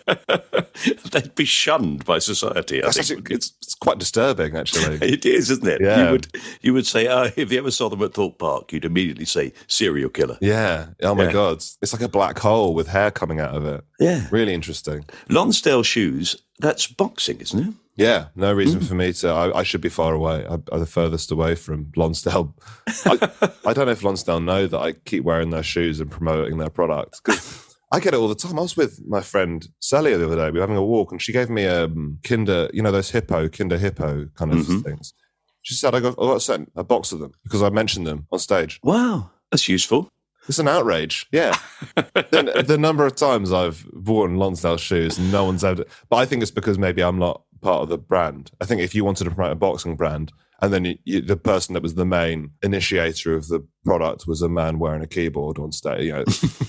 They'd be shunned by society. I That's think. actually, it's, it's quite disturbing, actually. It is, isn't it? Yeah. You would you would say, uh, if you ever saw them at Thorpe Park, you'd immediately say serial killer. Yeah. Oh my Yeah. God. It's like a black hole with hair coming out of it. Yeah. Really interesting. Lonsdale shoes, that's boxing, isn't it? Yeah. No reason Mm. for me to. I, I should be far away. I, I'm the furthest away from Lonsdale. I, I don't know if Lonsdale know that I keep wearing their shoes and promoting their products. Because I get it all the time. I was with my friend Celia the other day. We were having a walk and she gave me a um, Kinder, you know, those hippo, Kinder hippo kind of Mhm. things. She said I got, I got sent a box of them because I mentioned them on stage. Wow, that's useful. It's an outrage. Yeah. the, the number of times I've worn Lonsdale shoes, no one's ever. But I think it's because maybe I'm not part of the brand. I think if you wanted to promote a boxing brand, and then you, you, the person that was the main initiator of the product was a man wearing a keyboard on stage, you know,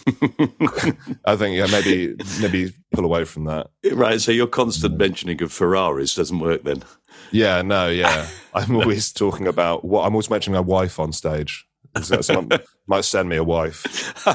I think yeah, maybe maybe pull away from that. Right, so your constant mentioning of Ferraris doesn't work then. Yeah, no, yeah. I'm always talking about what I'm always mentioning my wife on stage. So someone might send me a wife.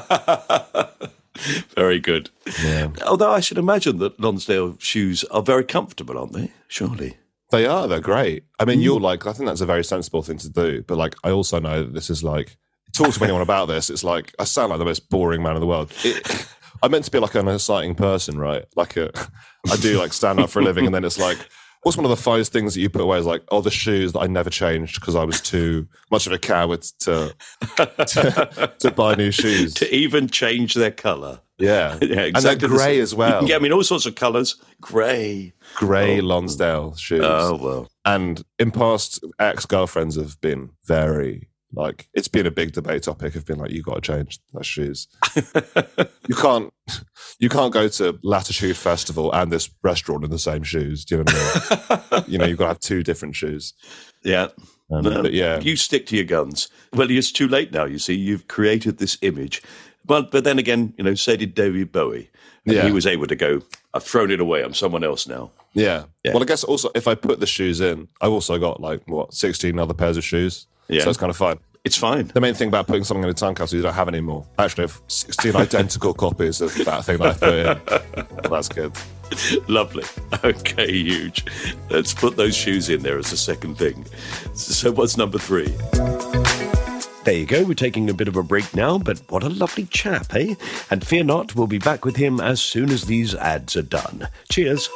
Very good. Yeah. Although I should imagine that Lonsdale shoes are very comfortable, aren't they? Surely. They are. They're great. I mean, you're like, I think that's a very sensible thing to do. But like, I also know that this is like, talk to anyone about this. It's like, I sound like the most boring man in the world. It, I'm meant to be like an exciting person, right? Like a, I do like stand up for a living, and then it's like, what's one of the five things that you put away? Is like, oh, the shoes that I never changed because I was too much of a coward to to, to buy new shoes. To even change their colour. Yeah. yeah exactly. And they're grey as well. You can get them in all sorts of colours. Grey. Grey oh. Lonsdale shoes. Oh, well. And in past, ex-girlfriends have been very, like, it's been a big debate topic of being like, you got to change those shoes. you can't you can't go to Latitude Festival and this restaurant in the same shoes. Do you know what I mean? you know, you've got to have two different shoes. Yeah. Um, but, but yeah. You stick to your guns. Well, it's too late now, you see. You've created this image. But but then again, you know, so did David Bowie. And yeah. he was able to go, I've thrown it away. I'm someone else now. Yeah. yeah. Well, I guess also if I put the shoes in, I've also got like, what, sixteen other pairs of shoes. Yeah. So it's kind of fine. It's fine. The main thing about putting something in a time capsule you don't have anymore. I actually have sixteen identical copies of that thing that I put in. Well, that's good. Lovely. Okay, huge. Let's put those shoes in there as a second thing. So what's number three? There you go, we're taking a bit of a break now, but what a lovely chap, eh? And fear not, we'll be back with him as soon as these ads are done. Cheers.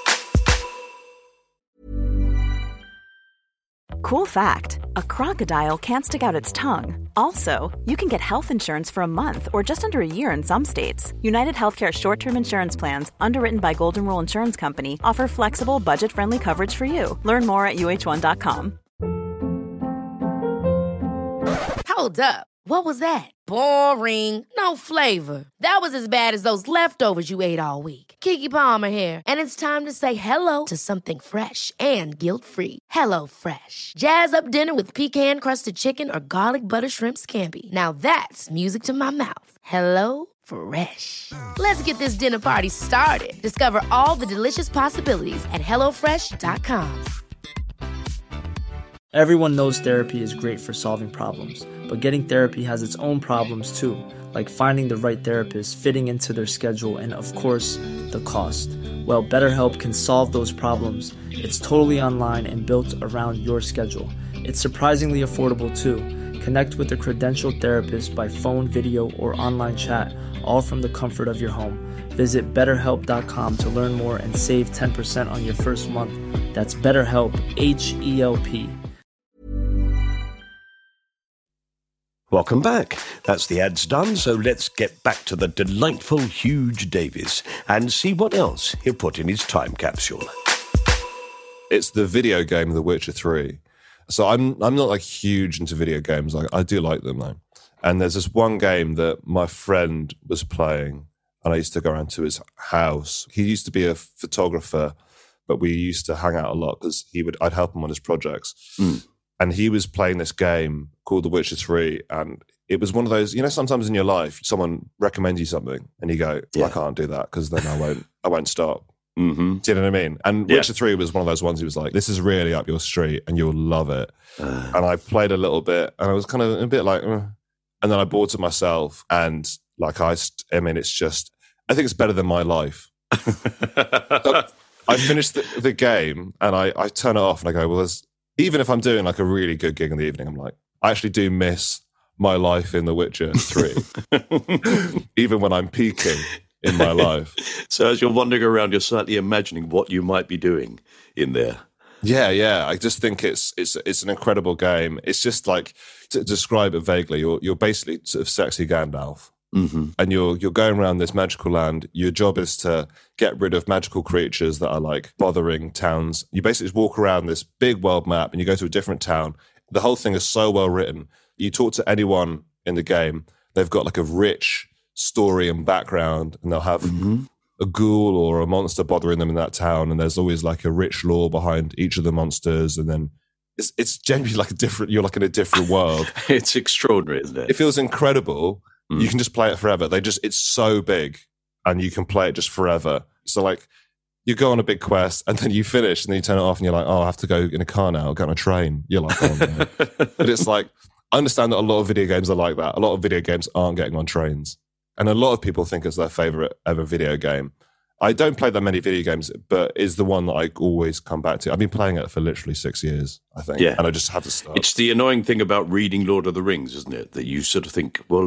Cool fact, a crocodile can't stick out its tongue. Also, you can get health insurance for a month or just under a year in some states. United Healthcare short-term insurance plans, underwritten by Golden Rule Insurance Company, offer flexible, budget-friendly coverage for you. Learn more at U H one dot com. Hold up. What was that? Boring. No flavor. That was as bad as those leftovers you ate all week. Keke Palmer here, and it's time to say hello to something fresh and guilt-free. Hello Fresh. Jazz up dinner with pecan-crusted chicken or garlic butter shrimp scampi. Now that's music to my mouth. Hello Fresh. Let's get this dinner party started. Discover all the delicious possibilities at hello fresh dot com. Everyone knows therapy is great for solving problems, but getting therapy has its own problems too, like finding the right therapist, fitting into their schedule, and of course, the cost. Well, BetterHelp can solve those problems. It's totally online and built around your schedule. It's surprisingly affordable too. Connect with a credentialed therapist by phone, video, or online chat, all from the comfort of your home. Visit better help dot com to learn more and save ten percent on your first month. That's BetterHelp, H E L P. Welcome back. That's the ads done, so let's get back to the delightful Huge Davies and see what else he'll put in his time capsule. It's the video game The Witcher three. So I'm I'm not like huge into video games. I, I do like them though. And there's this one game that my friend was playing, and I used to go around to his house. He used to be a photographer, but we used to hang out a lot because he would I'd help him on his projects. Mm. And he was playing this game called The Witcher three, and it was one of those, you know, sometimes in your life, someone recommends you something, and you go, yeah. I can't do that because then I won't, I won't stop. Mm-hmm. Do you know what I mean? And yeah. Witcher three was one of those ones he was like, this is really up your street, and you'll love it. Uh. And I played a little bit, and I was kind of a bit like, uh. and then I bought it myself, and like I, I mean, it's just, I think it's better than my life. So I finished the, the game, and I, I turn it off, and I go, well, there's. Even if I'm doing like a really good gig in the evening, I'm like, I actually do miss my life in The Witcher three. Even when I'm peaking in my life. So as you're wandering around, you're slightly imagining what you might be doing in there. Yeah, yeah. I just think it's it's it's an incredible game. It's just like, to describe it vaguely, you're you're basically sort of sexy Gandalf. Mm-hmm. And you're you're going around this magical land. Your job is to get rid of magical creatures that are like bothering towns. You basically just walk around this big world map and you go to a different town. The whole thing is so well written. You talk to anyone in the game, they've got like a rich story and background, and they'll have mm-hmm. a ghoul or a monster bothering them in that town, and there's always like a rich lore behind each of the monsters, and then it's it's genuinely like a different, you're like in a different world. It's extraordinary, isn't it? It feels incredible. Mm. You can just play it forever. They just, it's so big, and you can play it just forever. So like, you go on a big quest, and then you finish, and then you turn it off, and you're like, oh, I have to go in a car now, go on a train. You're like, oh no. But it's like, I understand that a lot of video games are like that. A lot of video games aren't getting on trains. And a lot of people think it's their favorite ever video game. I don't play that many video games, but is the one that I always come back to. I've been playing it for literally six years, I think. Yeah. And I just have to start. It's the annoying thing about reading Lord of the Rings, isn't it? That you sort of think, well,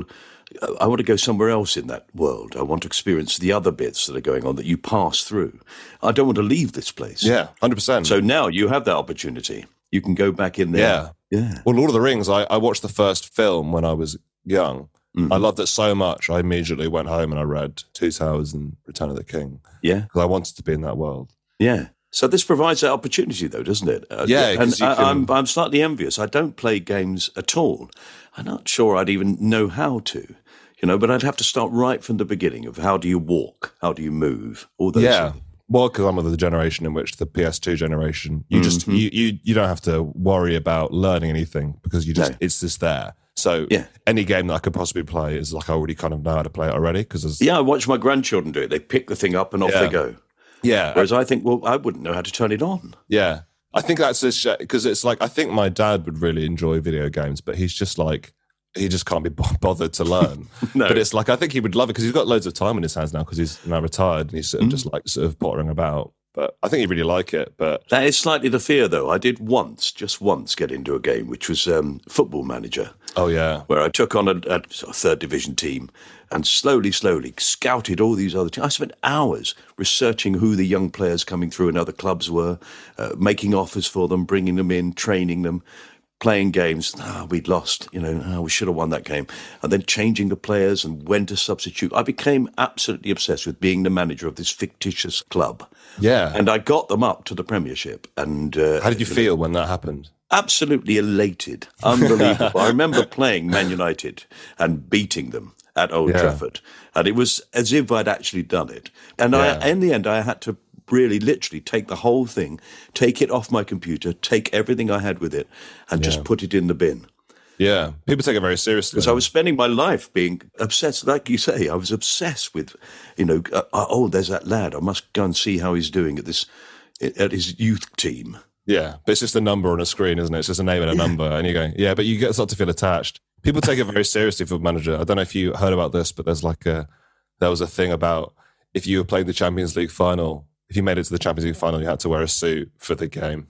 I want to go somewhere else in that world. I want to experience the other bits that are going on that you pass through. I don't want to leave this place. Yeah, one hundred percent. So now you have that opportunity. You can go back in there. Yeah. Yeah. Well, Lord of the Rings, I, I watched the first film when I was young. Mm-hmm. I loved it so much, I immediately went home and I read Two Towers and Return of the King. Yeah. Because I wanted to be in that world. Yeah. So this provides that opportunity, though, doesn't it? Uh, Yeah, and 'cause you I, can- I'm, I'm slightly envious. I don't play games at all. I'm not sure I'd even know how to, you know, but I'd have to start right from the beginning of how do you walk? How do you move? All those Yeah. things. Well, because I'm of the generation in which the P S two generation, you just Mm-hmm. you, you you don't have to worry about learning anything because you just No. it's just there. So Yeah. any game that I could possibly play is like I already kind of know how to play it already because Yeah, I watch my grandchildren do it. They pick the thing up and off Yeah. they go. yeah, Whereas I think, well, I wouldn't know how to turn it on. yeah. I think that's because it's like I think my dad would really enjoy video games, but he's just like he just can't be bo- bothered to learn. No. But it's like I think he would love it because he's got loads of time in his hands now because he's now retired and he's sort of Mm. just like sort of pottering about. But I think he'd really like it. But That is slightly the fear, though. I did once, just once, get into a game, which was um, Football Manager, oh yeah, where I took on a, a sort of third division team and slowly, slowly scouted all these other teams. I spent hours researching who the young players coming through in other clubs were, uh, making offers for them, bringing them in, training them, playing games. Ah, we'd lost, you know, ah, we should have won that game. And then changing the players and when to substitute. I became absolutely obsessed with being the manager of this fictitious club. yeah. And I got them up to the Premiership. And uh, How did you feel when that happened? absolutely elated, unbelievable. I remember playing Man United and beating them at Old Yeah. Trafford, and it was as if I'd actually done it. And Yeah. I, in the end, I had to really, literally take the whole thing, take it off my computer, take everything I had with it, and just put it in the bin. Yeah, people take it very seriously. Because I was spending my life being obsessed, like you say, I was obsessed with, you know, uh, oh, there's that lad. I must go and see how he's doing at this, at his youth team. Yeah, but it's just a number on a screen, isn't it? It's just a name and a number. And you go, yeah, but you get start to feel attached. People take it very seriously for Manager. I don't know if you heard about this, but there's like a, there was a thing about if you were playing the Champions League final, if you made it to the Champions League final, you had to wear a suit for the game.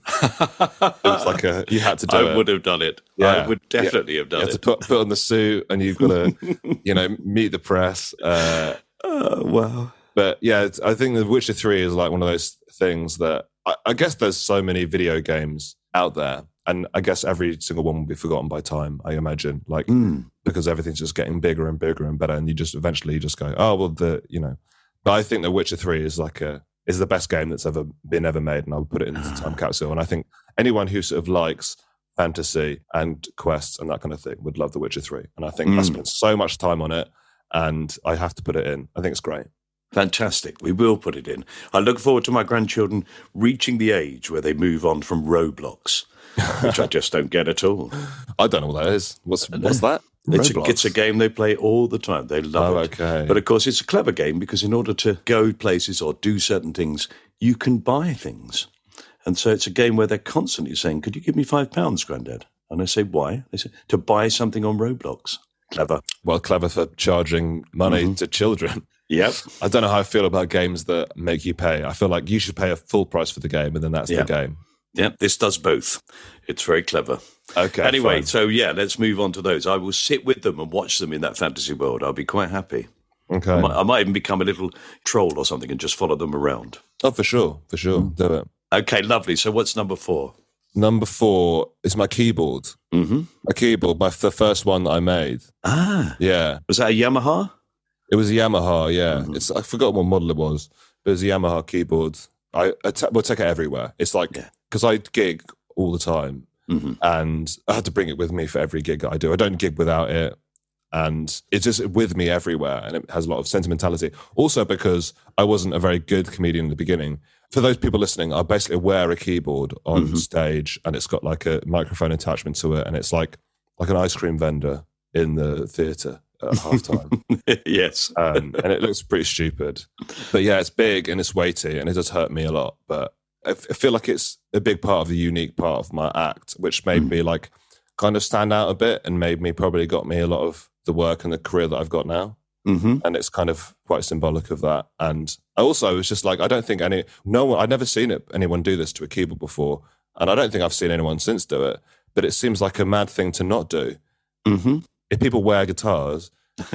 It was like a, you had to do I it. would have done it. Yeah. I would definitely have done You had it. to put, put on the suit and you've got to, you know, meet the press. Uh, Oh, wow. But yeah, it's- I think The Witcher three is like one of those things that I, I guess there's so many video games out there, and I guess every single one will be forgotten by time, I imagine, like Mm. because everything's just getting bigger and bigger and better, and you just eventually you just go, oh well, the you know. But I think The Witcher three is like a is the best game that's ever been ever made, and I would put it into the time capsule. And I think anyone who sort of likes fantasy and quests and that kind of thing would love The Witcher three. And I think I Mm. spent so much time on it, and I have to put it in. I think it's great. Fantastic. We will put it in. I look forward to my grandchildren reaching the age where they move on from Roblox, which I just don't get at all. I don't know what that is. What's what's that? It's a, Roblox? it's a game they play all the time. They love Oh, it. okay. But of course, it's a clever game because in order to go places or do certain things, you can buy things. And so it's a game where they're constantly saying, could you give me five pounds, Grandad? And I say, why? They say, to buy something on Roblox. Clever. Well, clever for charging money Mm-hmm. to children. Yep. I don't know how I feel about games that make you pay. I feel like you should pay a full price for the game, and then that's Yeah. the game. Yep. This does both. It's very clever. Okay. Anyway, fine. so yeah, let's move on to those. I will sit with them and watch them in that fantasy world. I'll be quite happy. okay. I might, I might even become a little troll or something and just follow them around. Oh, for sure, for sure, Mm. do it. Okay, lovely. So what's number four? Number four is my keyboard. Mm-hmm. My keyboard, my the first one that I made. Ah, Yeah, was that a Yamaha? it was a Yamaha. Yeah, Mm-hmm. it's I forgot what model it was, but it was a Yamaha keyboard. I, I ta- we'll take it everywhere. It's like Yeah. because I gig all the time, Mm-hmm. and I had to bring it with me for every gig that I do. I don't gig without it, and it's just with me everywhere, and it has a lot of sentimentality. Also, because I wasn't a very good comedian in the beginning. For those people listening, I basically wear a keyboard on Mm-hmm. stage, and it's got like a microphone attachment to it, and it's like like an ice cream vendor in the theatre at halftime. Yes. um, and it looks pretty stupid. But yeah, it's big and it's weighty, and it does hurt me a lot. But I, f- I feel like it's a big part of the unique part of my act, which made Mm. me like kind of stand out a bit, and made me probably got me a lot of the work and the career that I've got now. Mm-hmm. And it's kind of quite symbolic of that. And I also was just like, I don't think any, no one, I'd never seen it, anyone do this to a keyboard before. And I don't think I've seen anyone since do it, but it seems like a mad thing to not do. Mm-hmm. If people wear guitars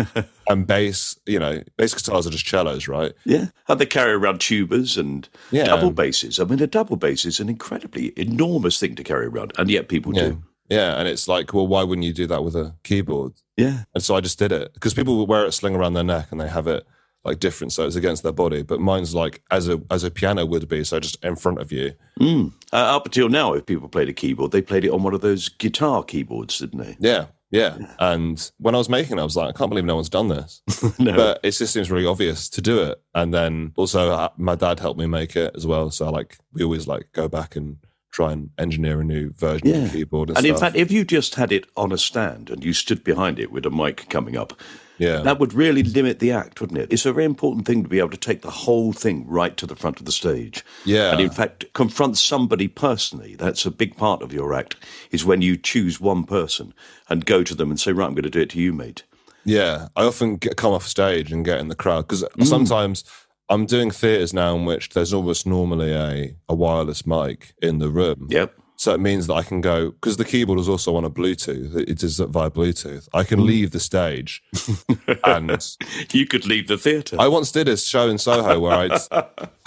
and bass, you know, bass guitars are just cellos, right? Yeah. And they carry around tubas and Yeah. double basses. I mean, a double bass is an incredibly enormous thing to carry around, and yet people Yeah. do. Yeah. And it's like, well, why wouldn't you do that with a keyboard? Yeah. And so I just did it because people wear it sling around their neck and they have it like different, so it's against their body. But mine's like as a as a piano would be, so just in front of you. Mm. Uh, up until now, if people played a keyboard, they played it on one of those guitar keyboards, didn't they? Yeah, yeah. And when I was making it, I was like, I can't believe no one's done this. No. But it just seems really obvious to do it. And then also uh, my dad helped me make it as well. So like we always like go back and try and engineer a new version Yeah. of the keyboard and, And stuff. in fact, if you just had it on a stand and you stood behind it with a mic coming up, yeah. that would really limit the act, wouldn't it? It's a very important thing to be able to take the whole thing right to the front of the stage. Yeah. And in fact, confront somebody personally. That's a big part of your act, is when you choose one person and go to them and say, right, I'm going to do it to you, mate. Yeah, I often get, come off stage and get in the crowd because Mm. sometimes I'm doing theatres now in which there's almost normally a, a wireless mic in the room. Yep. So it means that I can go, because the keyboard is also on a Bluetooth, it is via Bluetooth. I can leave the stage and You could leave the theatre. I once did a show in Soho where I'd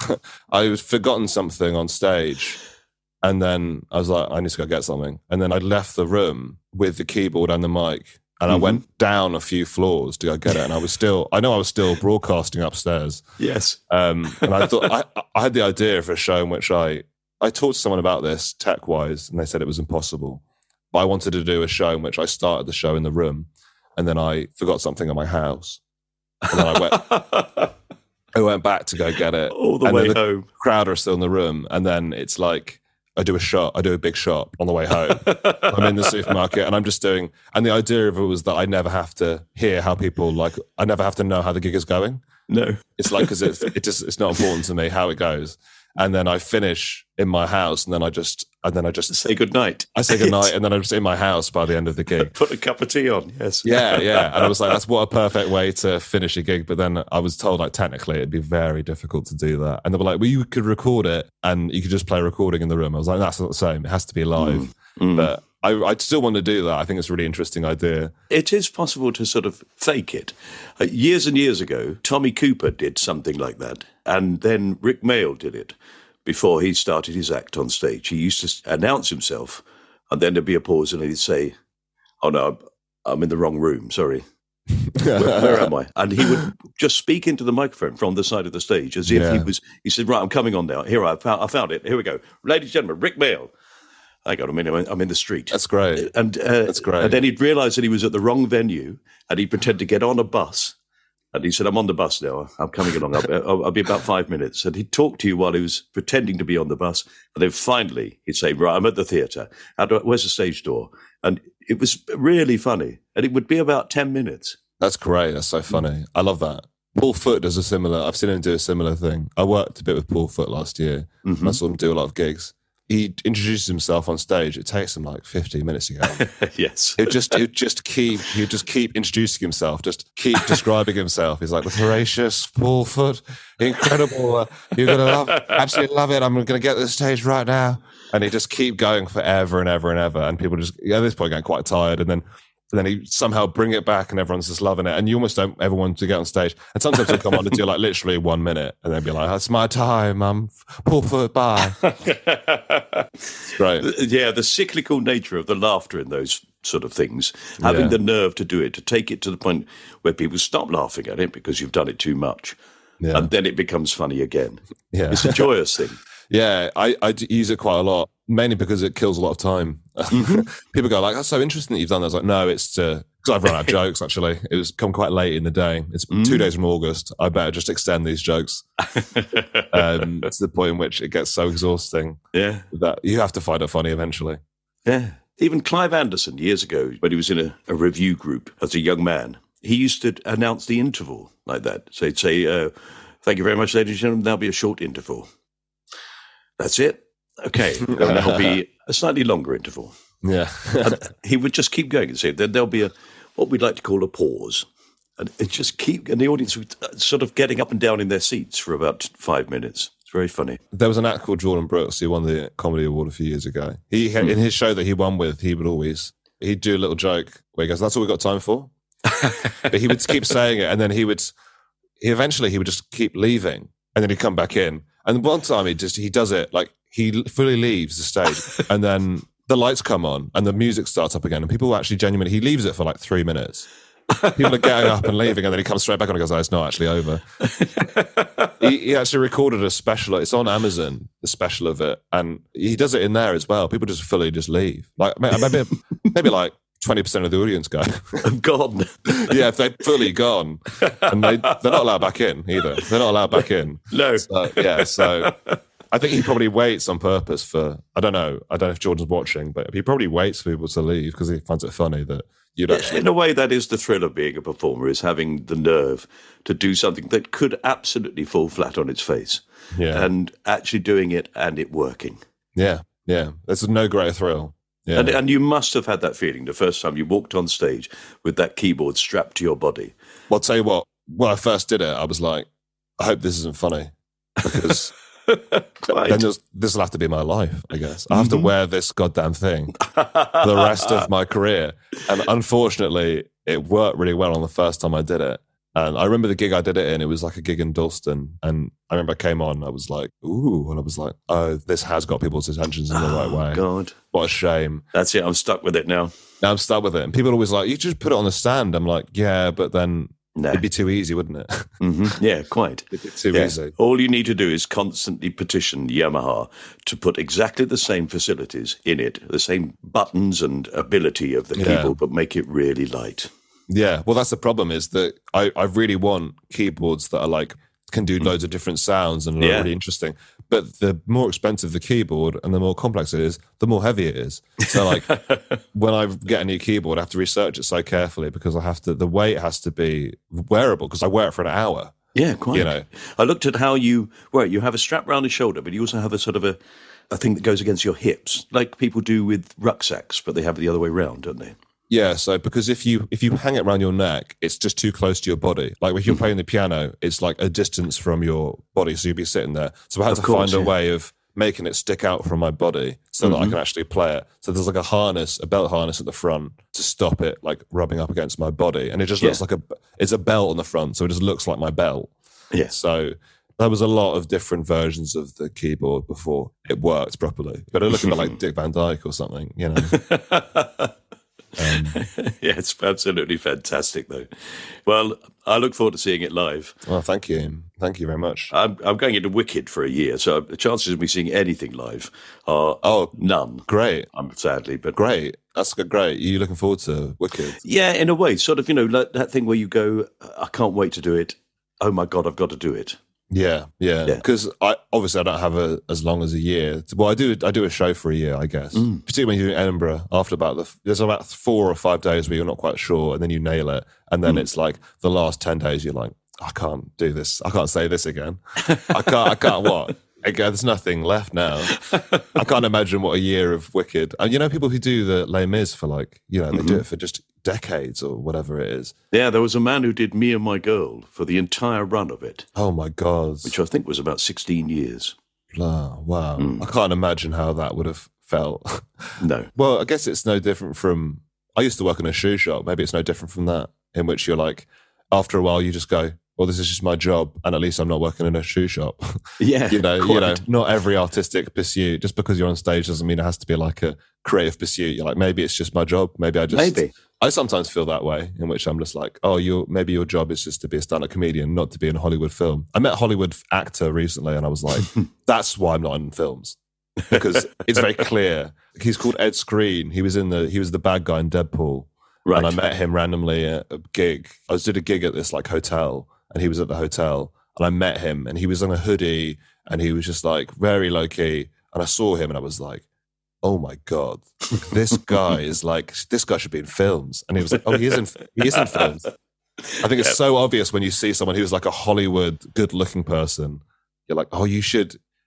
I'd forgotten something on stage and then I was like, I need to go get something. And then I left the room with the keyboard and the mic and I went down a few floors to go get it. And I was still, I know I was still broadcasting upstairs. Yes. Um, and I thought, I, I had the idea for a show in which I, I talked to someone about this tech-wise and they said it was impossible. But I wanted to do a show in which I started the show in the room and then I forgot something at my house. And then I went, I went back to go get it. All the and way then the home. crowd are still in the room. And then it's like, I do a shot, I do a big shot on the way home. I'm in the supermarket and I'm just doing, and the idea of it was that I never have to hear how people like, I never have to know how the gig is going. No. It's like, because it's, it just, it's not important to me how it goes. And then I finish in my house and then I just, and then I just Say goodnight. I say goodnight and then I'm just in my house by the end of the gig. Put a cup of tea on, yes. Yeah, yeah. And I was like, that's what a perfect way to finish a gig. But then I was told, like, technically it'd be very difficult to do that. And they were like, well, you could record it and you could just play a recording in the room. I was like, that's not the same. It has to be live. Mm, mm. But I, I still want to do that. I think it's a really interesting idea. It is possible to sort of fake it. Uh, years and years ago, Tommy Cooper did something like that. And then Rick Mayall did it before he started his act on stage. He used to announce himself and then there'd be a pause and he'd say, oh no, I'm, I'm in the wrong room, sorry. where, where am I? And he would just speak into the microphone from the side of the stage as if Yeah. he was, he said, right, I'm coming on now. Here, I found, I found it. Here we go. Ladies and gentlemen, Rick Mayall. I got a minute, I'm in the street. That's great. And uh, That's great. And then he'd realise that he was at the wrong venue and he'd pretend to get on a bus. And he said, I'm on the bus now. I'm coming along. I'll, I'll, I'll be about five minutes. And he'd talk to you while he was pretending to be on the bus. And then finally, he'd say, right, I'm at the theatre. How do I, where's the stage door? And it was really funny. And it would be about ten minutes. That's great. That's so funny. I love that. Paul Foot does a similar, I've seen him do a similar thing. I worked a bit with Paul Foot last year. Mm-hmm. I saw him do a lot of gigs. He introduces himself on stage. It takes him like fifteen minutes to go. Yes. He'd just, he'd just keep, he'd just keep introducing himself, just keep describing himself. He's like, the voracious Paul Foot, incredible. Uh, you're going to love, absolutely love it. I'm going to get to the stage right now. And he just keep going forever and ever and ever. And people just, at this point, getting quite tired. And then, and then he somehow bring it back and everyone's just loving it. And you almost don't ever want to get on stage. And sometimes he'll come on and do like literally one minute and then be like, that's my time. I'm Paul Foot, bye. Right. Yeah, the cyclical nature of the laughter in those sort of things, having Yeah. the nerve to do it, to take it to the point where people stop laughing at it because you've done it too much. Yeah. And then it becomes funny again. Yeah. It's a joyous thing. Yeah, I, I d- use it quite a lot, mainly because it kills a lot of time. People go like, that's so interesting that you've done that. I was like, no, it's because I've run out of jokes, actually. It was come quite late in the day. It's two days from August. I better just extend these jokes um, to the point in which it gets so exhausting Yeah. that you have to find it funny eventually. Yeah. Even Clive Anderson, years ago, when he was in a, a review group as a young man, he used to announce the interval like that. So he'd say, uh, thank you very much, ladies and gentlemen. There'll be a short interval. That's it. Okay. And there'll be a slightly longer interval. Yeah. And he would just keep going and say, then there'll be a what we'd like to call a pause. And it just keep, and the audience was sort of getting up and down in their seats for about five minutes. It's very funny. There was an actor called Jordan Brooks who won the Comedy Award a few years ago. He had, mm. in his show that he won with, he would always, he'd do a little joke where he goes, "That's all we've got time for." But he would keep saying it, and then he would, he eventually he would just keep leaving, and then he'd come back in. And one time he just, he does it, like he fully leaves the stage, and then the lights come on and the music starts up again, and people actually genuinely, he leaves it for like three minutes. People are getting up and leaving, and then he comes straight back on and goes, "Oh, it's not actually over." he, he actually recorded a special. It's on Amazon, the special of it, and he does it in there as well. People just fully just leave. Like maybe maybe like twenty percent of the audience go. I've gone. Yeah, if they're fully gone, and they they're not allowed back in either. They're not allowed back in. No. So, yeah. So I think he probably waits on purpose for. I don't know. I don't know if Jordan's watching, but he probably waits for people to leave because he finds it funny that. You'd actually... In a way, that is the thrill of being a performer, is having the nerve to do something that could absolutely fall flat on its face. Yeah. And actually doing it and it working. Yeah, yeah. There's no greater thrill. Yeah. And, and you must have had that feeling the first time you walked on stage with that keyboard strapped to your body. Well, I'll tell you what, when I first did it, I was like, I hope this isn't funny. Because then this will have to be my life, I guess. I have mm-hmm. to wear this goddamn thing for the rest of my career. And unfortunately, it worked really well on the first time I did it. And I remember the gig I did it in, it was like a gig in Dalston. And I remember I came on, I was like, ooh, and I was like, oh, this has got people's attentions in the oh, right way. God. What a shame. That's it, I'm stuck with it now. Now I'm stuck with it. And people are always like, you just put it on the stand. I'm like, yeah, but then... Nah. It'd be too easy, wouldn't it? Mm-hmm. Yeah, quite. It'd be too yeah. easy. All you need to do is constantly petition Yamaha to put exactly the same facilities in it, the same buttons and ability of the yeah. keyboard, but make it really light. Yeah, well, that's the problem is that I, I really want keyboards that are like, can do loads of different sounds and are yeah. really interesting. But the more expensive the keyboard and the more complex it is, the more heavy it is. So like when I get a new keyboard, I have to research it so carefully because I have to, the weight has to be wearable because I wear it for an hour. Yeah, quite. You know, I looked at how you wear it. You have a strap around the shoulder, but you also have a sort of a, a thing that goes against your hips, like people do with rucksacks, but they have it the other way around, don't they? Yeah, so because if you if you hang it around your neck, it's just too close to your body. Like if you're playing the piano, it's like a distance from your body, so you'd be sitting there. So I had of to course, find a yeah. way of making it stick out from my body so mm-hmm. that I can actually play it. So there's like a harness, a belt harness at the front to stop it like rubbing up against my body, and it just looks yeah. like a it's a belt on the front, so it just looks like my belt. Yeah. So there was a lot of different versions of the keyboard before it worked properly. But it looked a bit like Dick Van Dyke or something, you know. Um, yeah, it's absolutely fantastic, though. Well, I look forward to seeing it live. Well, thank you. Thank you very much. I'm, I'm going into Wicked for a year, so the chances of me seeing anything live are oh, none. Great. I'm sadly, but great. That's great. Are you looking forward to Wicked? Yeah, in a way. Sort of, you know, like that thing where you go, I can't wait to do it. Oh, my God, I've got to do it. Yeah, yeah. Because yeah. I obviously I don't have a, as long as a year. Well, I do. I do a show for a year, I guess. Mm. Particularly when you're in Edinburgh. After about the there's about four or five days where you're not quite sure, and then you nail it, and then mm. it's like the last ten days you're like, I can't do this. I can't say this again. I can't. I can't. What? Again, there's nothing left now. I can't imagine what a year of Wicked. And you know, people who do the Les Mis for like, you know, they mm-hmm. do it for just decades or whatever it is. Yeah, there was a man who did Me and My Girl for the entire run of it. Oh my God. Which I think was about sixteen years. Oh, wow. Mm. I can't imagine how that would have felt. No. Well, I guess it's no different from, I used to work in a shoe shop. Maybe it's no different from that, in which you're like, after a while you just go, well, this is just my job, and at least I'm not working in a shoe shop. Yeah, you know, quite. you know, not every artistic pursuit, just because you're on stage doesn't mean it has to be like a creative pursuit. You're like, maybe it's just my job. Maybe I just, maybe. I sometimes feel that way, in which I'm just like, oh, you maybe your job is just to be a stand-up comedian, not to be in a Hollywood film. I met a Hollywood actor recently, and I was like, that's why I'm not in films, because it's very clear. He's called Ed Skrein. He was in the he was the bad guy in Deadpool, right? And I met him randomly at a gig. I was did a gig at this like hotel. And he was at the hotel, and I met him, and he was in a hoodie, and he was just like very low key. And I saw him, and I was like, "Oh my God, this guy is like this guy should be in films." And he was like, "Oh, he is in he is in films." I think it's yep. so obvious when you see someone who's like a Hollywood good looking person. You're like, "Oh, you should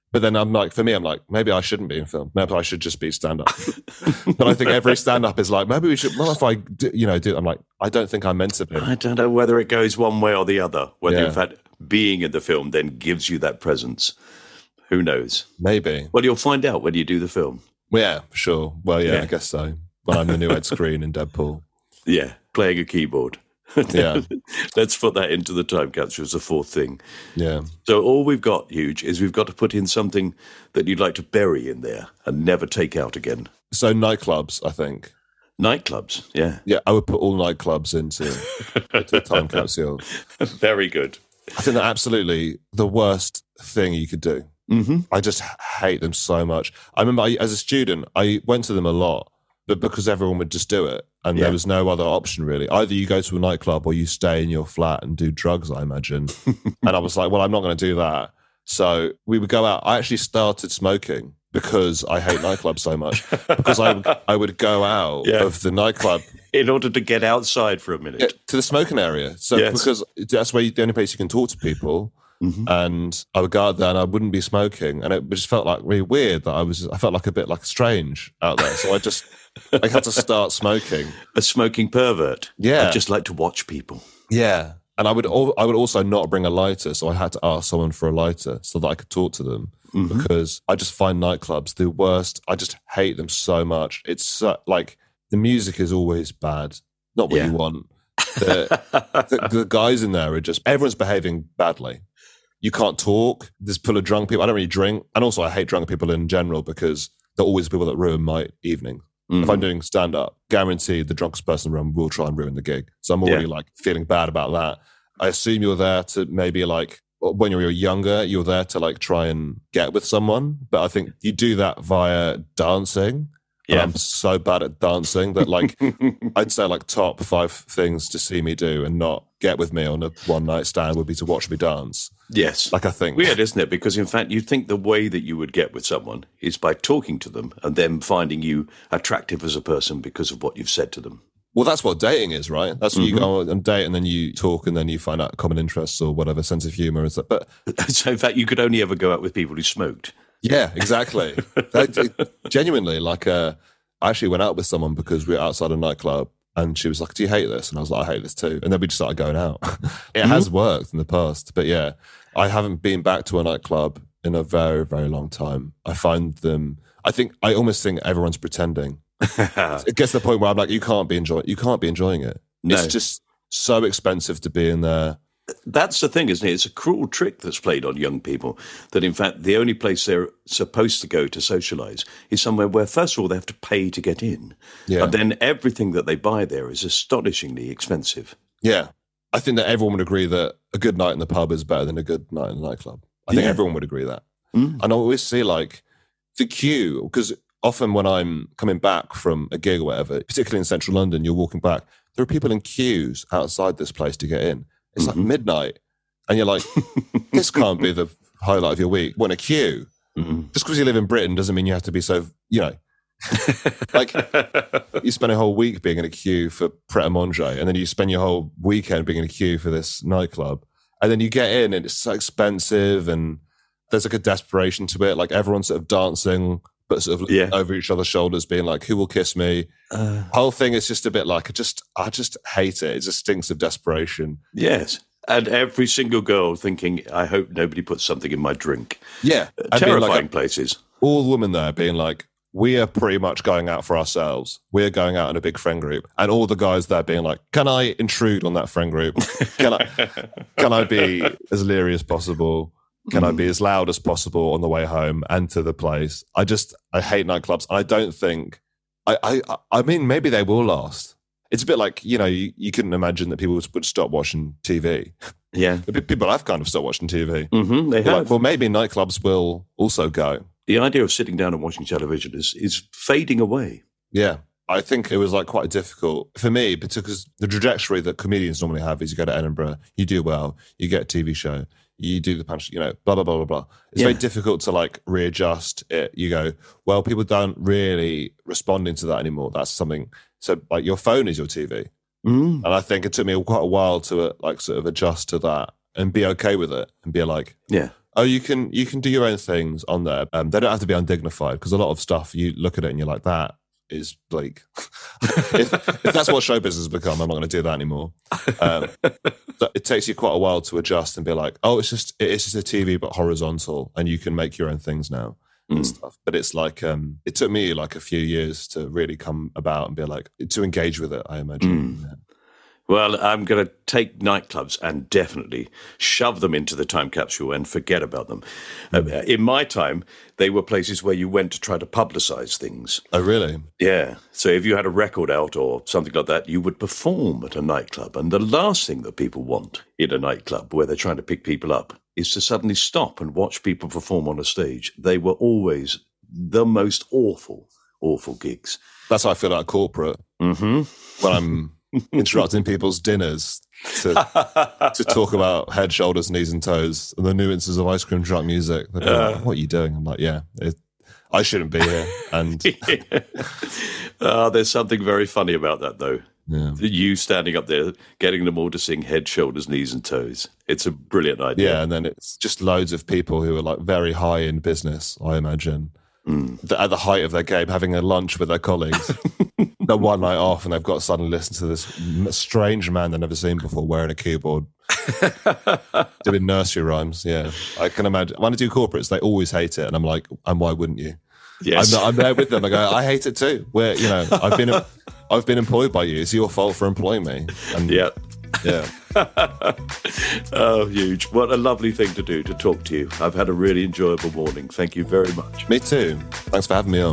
But then I'm like, for me, I'm like, maybe I shouldn't be in film. Maybe I should just be stand-up. But I think every stand-up is like, maybe we should, well, if I, do, you know, do, I'm like, I don't think I'm meant to be. I don't know whether it goes one way or the other, whether Yeah. in fact being in the film then gives you that presence. Who knows? Maybe. Well, you'll find out when you do the film. Well, yeah, for sure. Well, yeah, Yeah. I guess so. When I'm the new Ed Screen in Deadpool. Yeah, playing a keyboard. Yeah. Let's put that into the time capsule as a fourth thing. Yeah. So all we've got, Huge, is we've got to put in something that you'd like to bury in there and never take out again. So nightclubs, I think. Nightclubs, yeah. Yeah, I would put all nightclubs into, into the time capsule. Very good. I think they're absolutely the worst thing you could do. Mm-hmm. I just hate them so much. I remember I, as a student, I went to them a lot, but because everyone would just do it and Yeah. there was no other option really. Either you go to a nightclub or you stay in your flat and do drugs, I imagine. And I was like, well, I'm not going to do that. So we would go out. I actually started smoking because I hate nightclubs so much. Because I, I would go out Yeah. of the nightclub In order to get outside for a minute. yeah, to the smoking area. So Yes. because that's where you, the only place you can talk to people. Mm-hmm. And I would go out there and I wouldn't be smoking, and it just felt like really weird that I was. I felt like a bit like strange out there, so I just I had to start smoking. A smoking pervert. Yeah. I just like to watch people. Yeah, and I would al- I would also not bring a lighter, so I had to ask someone for a lighter so that I could talk to them Mm-hmm. because I just find nightclubs the worst. I just hate them so much. It's so, like the music is always bad, not what Yeah. you want. The, the, the guys in there are just everyone's behaving badly. You can't talk. There's full of drunk people. I don't really drink. And also I hate drunk people in general because they're always people that ruin my evening. Mm. If I'm doing stand-up, guaranteed the drunkest person in the room will try and ruin the gig. So I'm already Yeah. like feeling bad about that. I assume you're there to maybe like, when you're younger, you're there to like try and get with someone. But I think you do that via dancing. And Yeah. I'm so bad at dancing that like, I'd say like top five things to see me do and not get with me on a one night stand would be to watch me dance. Yes. Like I think. Weird, isn't it? Because in fact, you think the way that you would get with someone is by talking to them and them finding you attractive as a person because of what you've said to them. Well, that's what dating is, right? That's what Mm-hmm. you go on a date and then you talk and then you find out common interests or whatever, sense of humor and stuff. But So in fact, you could only ever go out with people who smoked. yeah, exactly. That- it- genuinely, like, uh, I actually went out with someone because we were outside a nightclub and she was like, do you hate this? And I was like, I hate this too. And then we just started going out. It has worked in the past. But yeah, I haven't been back to a nightclub in a very, very long time. I find them, I think, I almost think everyone's pretending. It gets to the point where I'm like, you can't be enjoying, you can't be enjoying it. No. It's just so expensive to be in there. That's the thing, isn't it? It's a cruel trick that's played on young people that, in fact, the only place they're supposed to go to socialise is somewhere where, first of all, they have to pay to get in. Yeah. And then everything that they buy there is astonishingly expensive. Yeah. I think that everyone would agree that a good night in the pub is better than a good night in the nightclub. I think Yeah. everyone would agree that. Mm. And I always see like the queue, because often when I'm coming back from a gig or whatever, particularly in central London, you're walking back, there are people in queues outside this place to get in. It's Mm-hmm. like midnight. And you're like, this can't be the highlight of your week. When a queue, Mm-hmm. just because you live in Britain doesn't mean you have to be so, you know, like you spend a whole week being in a queue for Pret a Manger, and then you spend your whole weekend being in a queue for this nightclub. And then you get in and it's so expensive and there's like a desperation to it. Like everyone's sort of dancing, but sort of Yeah. over each other's shoulders being like, who will kiss me? Uh, Whole thing is just a bit like, I just, I just hate it. It just stinks of desperation. yes. And every single girl thinking, I hope nobody puts something in my drink. Yeah. And being Terrifying like, places. all the women there being like, we are pretty much going out for ourselves. We're going out in a big friend group. And all the guys there being like, can I intrude on that friend group? Can I, can I be as leery as possible? Can I be as loud as possible on the way home and to the place? I just, I hate nightclubs. I don't think, I, I, I mean, maybe they will last. It's a bit like, you know, you, you couldn't imagine that people would, would stop watching T V. Yeah. The people have kind of stopped watching T V. Mm-hmm, they They're have. like, well, maybe nightclubs will also go. The idea of sitting down and watching television is, is fading away. Yeah. I think it was like quite difficult for me because the trajectory that comedians normally have is you go to Edinburgh, you do well, you get a T V show, you do the punch, you know, blah, blah, blah, blah, blah. It's Yeah. very difficult to like readjust it. You go, well, people don't really responding to that anymore. That's something. So like your phone is your T V. Mm. And I think it took me quite a while to uh, like sort of adjust to that and be okay with it and be like, Yeah. Oh, you can you can do your own things on there. Um, they don't have to be undignified, because a lot of stuff you look at it and you're like, that is bleak. if, if that's what show business has become, I'm not going to do that anymore. Um, it takes you quite a while to adjust and be like, oh, it's just it's just a T V but horizontal, and you can make your own things now. And stuff. But it's like um it took me like a few years to really come about and be like, to engage with it, I imagine. Mm. Yeah. Well, I'm going to take nightclubs and definitely shove them into the time capsule and forget about them. Mm. Uh, in my time, they were places where you went to try to publicise things. Oh, really? Yeah. So if you had a record out or something like that, you would perform at a nightclub. And the last thing that people want in a nightclub where they're trying to pick people up is to suddenly stop and watch people perform on a stage. They were always the most awful, awful gigs. That's how I feel like corporate. Mm-hmm. When I'm interrupting people's dinners to to talk about head, shoulders, knees and toes and the nuances of ice cream truck music. They're uh, like, what are you doing? I'm like, yeah, it, I shouldn't be here. And yeah. uh, there's something very funny about that, though. Yeah. You standing up there, getting them all to sing head, shoulders, knees and toes. It's a brilliant idea. Yeah, and then it's just loads of people who are like very high in business, I imagine, mm. at the height of their game, having a lunch with their colleagues. They're one night off and they've got to suddenly listen to this strange man they've never seen before wearing a keyboard. Doing nursery rhymes, yeah. I can imagine. When I do corporates, they always hate it. And I'm like, and why wouldn't you? Yes. I'm, I'm there with them. I go, I hate it too. Where, you know, I've been I've been employed by you. It's your fault for employing me. And yeah. Yeah. Oh, huge. What a lovely thing to do, to talk to you. I've had a really enjoyable morning. Thank you very much. Me too. Thanks for having me on.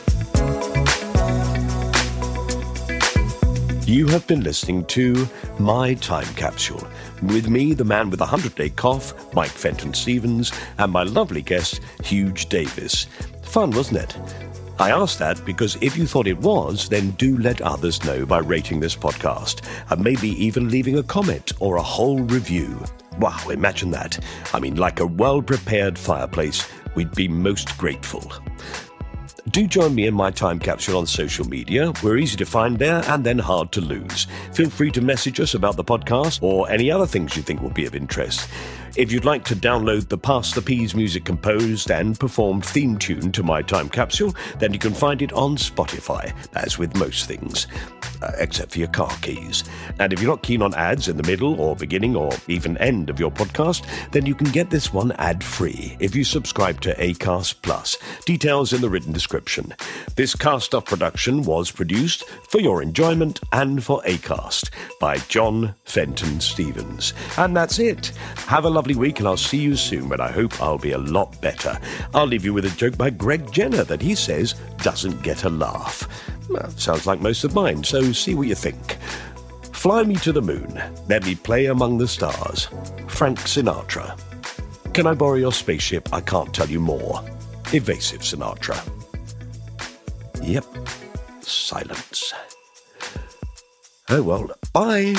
You have been listening to My Time Capsule, with me, the man with the hundred-day cough, Mike Fenton-Stevens, and my lovely guest, Huge Davis. Fun, wasn't it? I asked that because if you thought it was, then do let others know by rating this podcast, and maybe even leaving a comment or a whole review. Wow, imagine that. I mean, like a well-prepared fireplace, we'd be most grateful. Do join me in My Time Capsule on social media. We're easy to find there and then hard to lose. Feel free to message us about the podcast or any other things you think will be of interest. If you'd like to download the Pass the Peas music composed and performed theme tune to My Time Capsule, then you can find it on Spotify, as with most things, uh, except for your car keys. And if you're not keen on ads in the middle or beginning or even end of your podcast, then you can get this one ad-free if you subscribe to Acast Plus. Details in the written description. This Cast Off production was produced for your enjoyment and for Acast by John Fenton Stevens. And that's it. Have a lovely week, and I'll see you soon, but I hope I'll be a lot better. I'll leave you with a joke by Greg Jenner that he says doesn't get a laugh. Well, sounds like most of mine, so see what you think. Fly me to the moon, let me play among the stars. Frank Sinatra. Can I borrow your spaceship? I can't tell you more. Evasive Sinatra. Yep. Silence. Oh well, bye.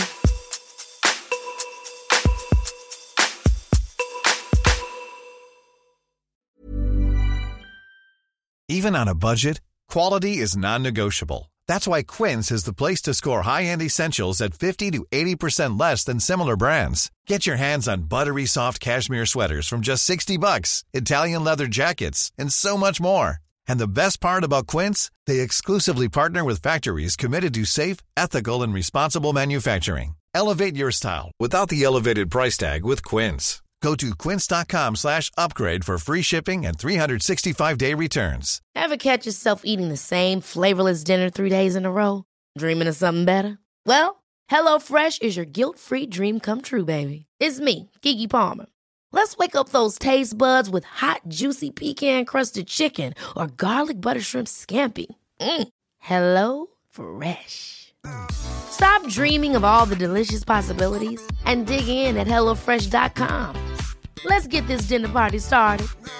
Even on a budget, quality is non-negotiable. That's why Quince is the place to score high-end essentials at fifty to eighty percent less than similar brands. Get your hands on buttery soft cashmere sweaters from just sixty bucks, Italian leather jackets, and so much more. And the best part about Quince, they exclusively partner with factories committed to safe, ethical, and responsible manufacturing. Elevate your style without the elevated price tag with Quince. Go to quince.com slash upgrade for free shipping and three sixty-five day returns. Ever catch yourself eating the same flavorless dinner three days in a row? Dreaming of something better? Well, HelloFresh is your guilt-free dream come true, baby. It's me, Keke Palmer. Let's wake up those taste buds with hot, juicy pecan-crusted chicken or garlic butter shrimp scampi. Mm. Hello Fresh. Stop dreaming of all the delicious possibilities and dig in at hello fresh dot com. Let's get this dinner party started.